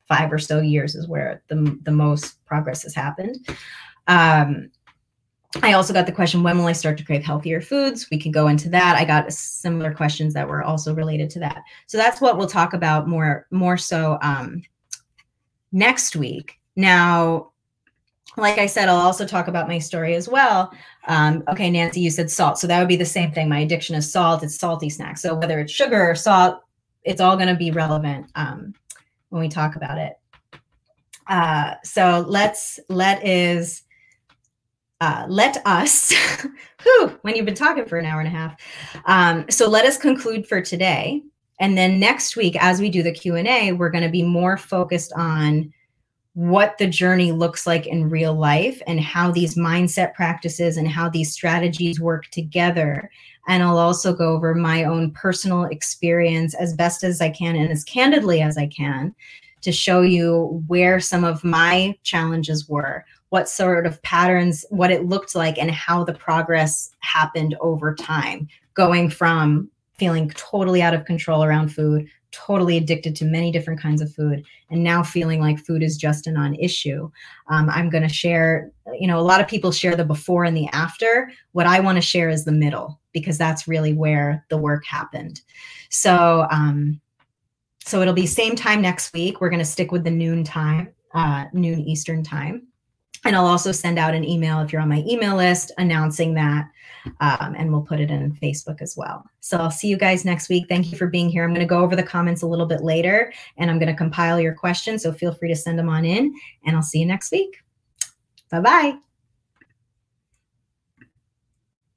five or so years is where the, the most progress has happened. Um, I also got the question, when will I start to crave healthier foods? We can go into that. I got similar questions that were also related to that. So that's what we'll talk about more, more so um, next week. Now, like I said, I'll also talk about my story as well. Um, okay, Nancy, you said salt. So that would be the same thing. My addiction is salt. It's salty snacks. So whether it's sugar or salt, it's all going to be relevant um, when we talk about it. Uh, so let's, let is, uh, let us, whew, when you've been talking for an hour and a half. Um, so let us conclude for today. And then next week, as we do the Q and A, we're going to be more focused on what the journey looks like in real life and how these mindset practices and how these strategies work together. And I'll also go over my own personal experience as best as I can and as candidly as I can to show you where some of my challenges were, what sort of patterns, what it looked like, and how the progress happened over time, going from feeling totally out of control around food, totally addicted to many different kinds of food, and now feeling like food is just a non-issue. Um, I'm going to share, you know, a lot of people share the before and the after. What I want to share is the middle, because that's really where the work happened. So, um, so it'll be same time next week. We're going to stick with the noon time, uh, noon Eastern time. And I'll also send out an email if you're on my email list announcing that. Um, and we'll put it in Facebook as well. So I'll see you guys next week. Thank you for being here. I'm going to go over the comments a little bit later, and I'm going to compile your questions. So feel free to send them on in, and I'll see you next week. Bye-bye.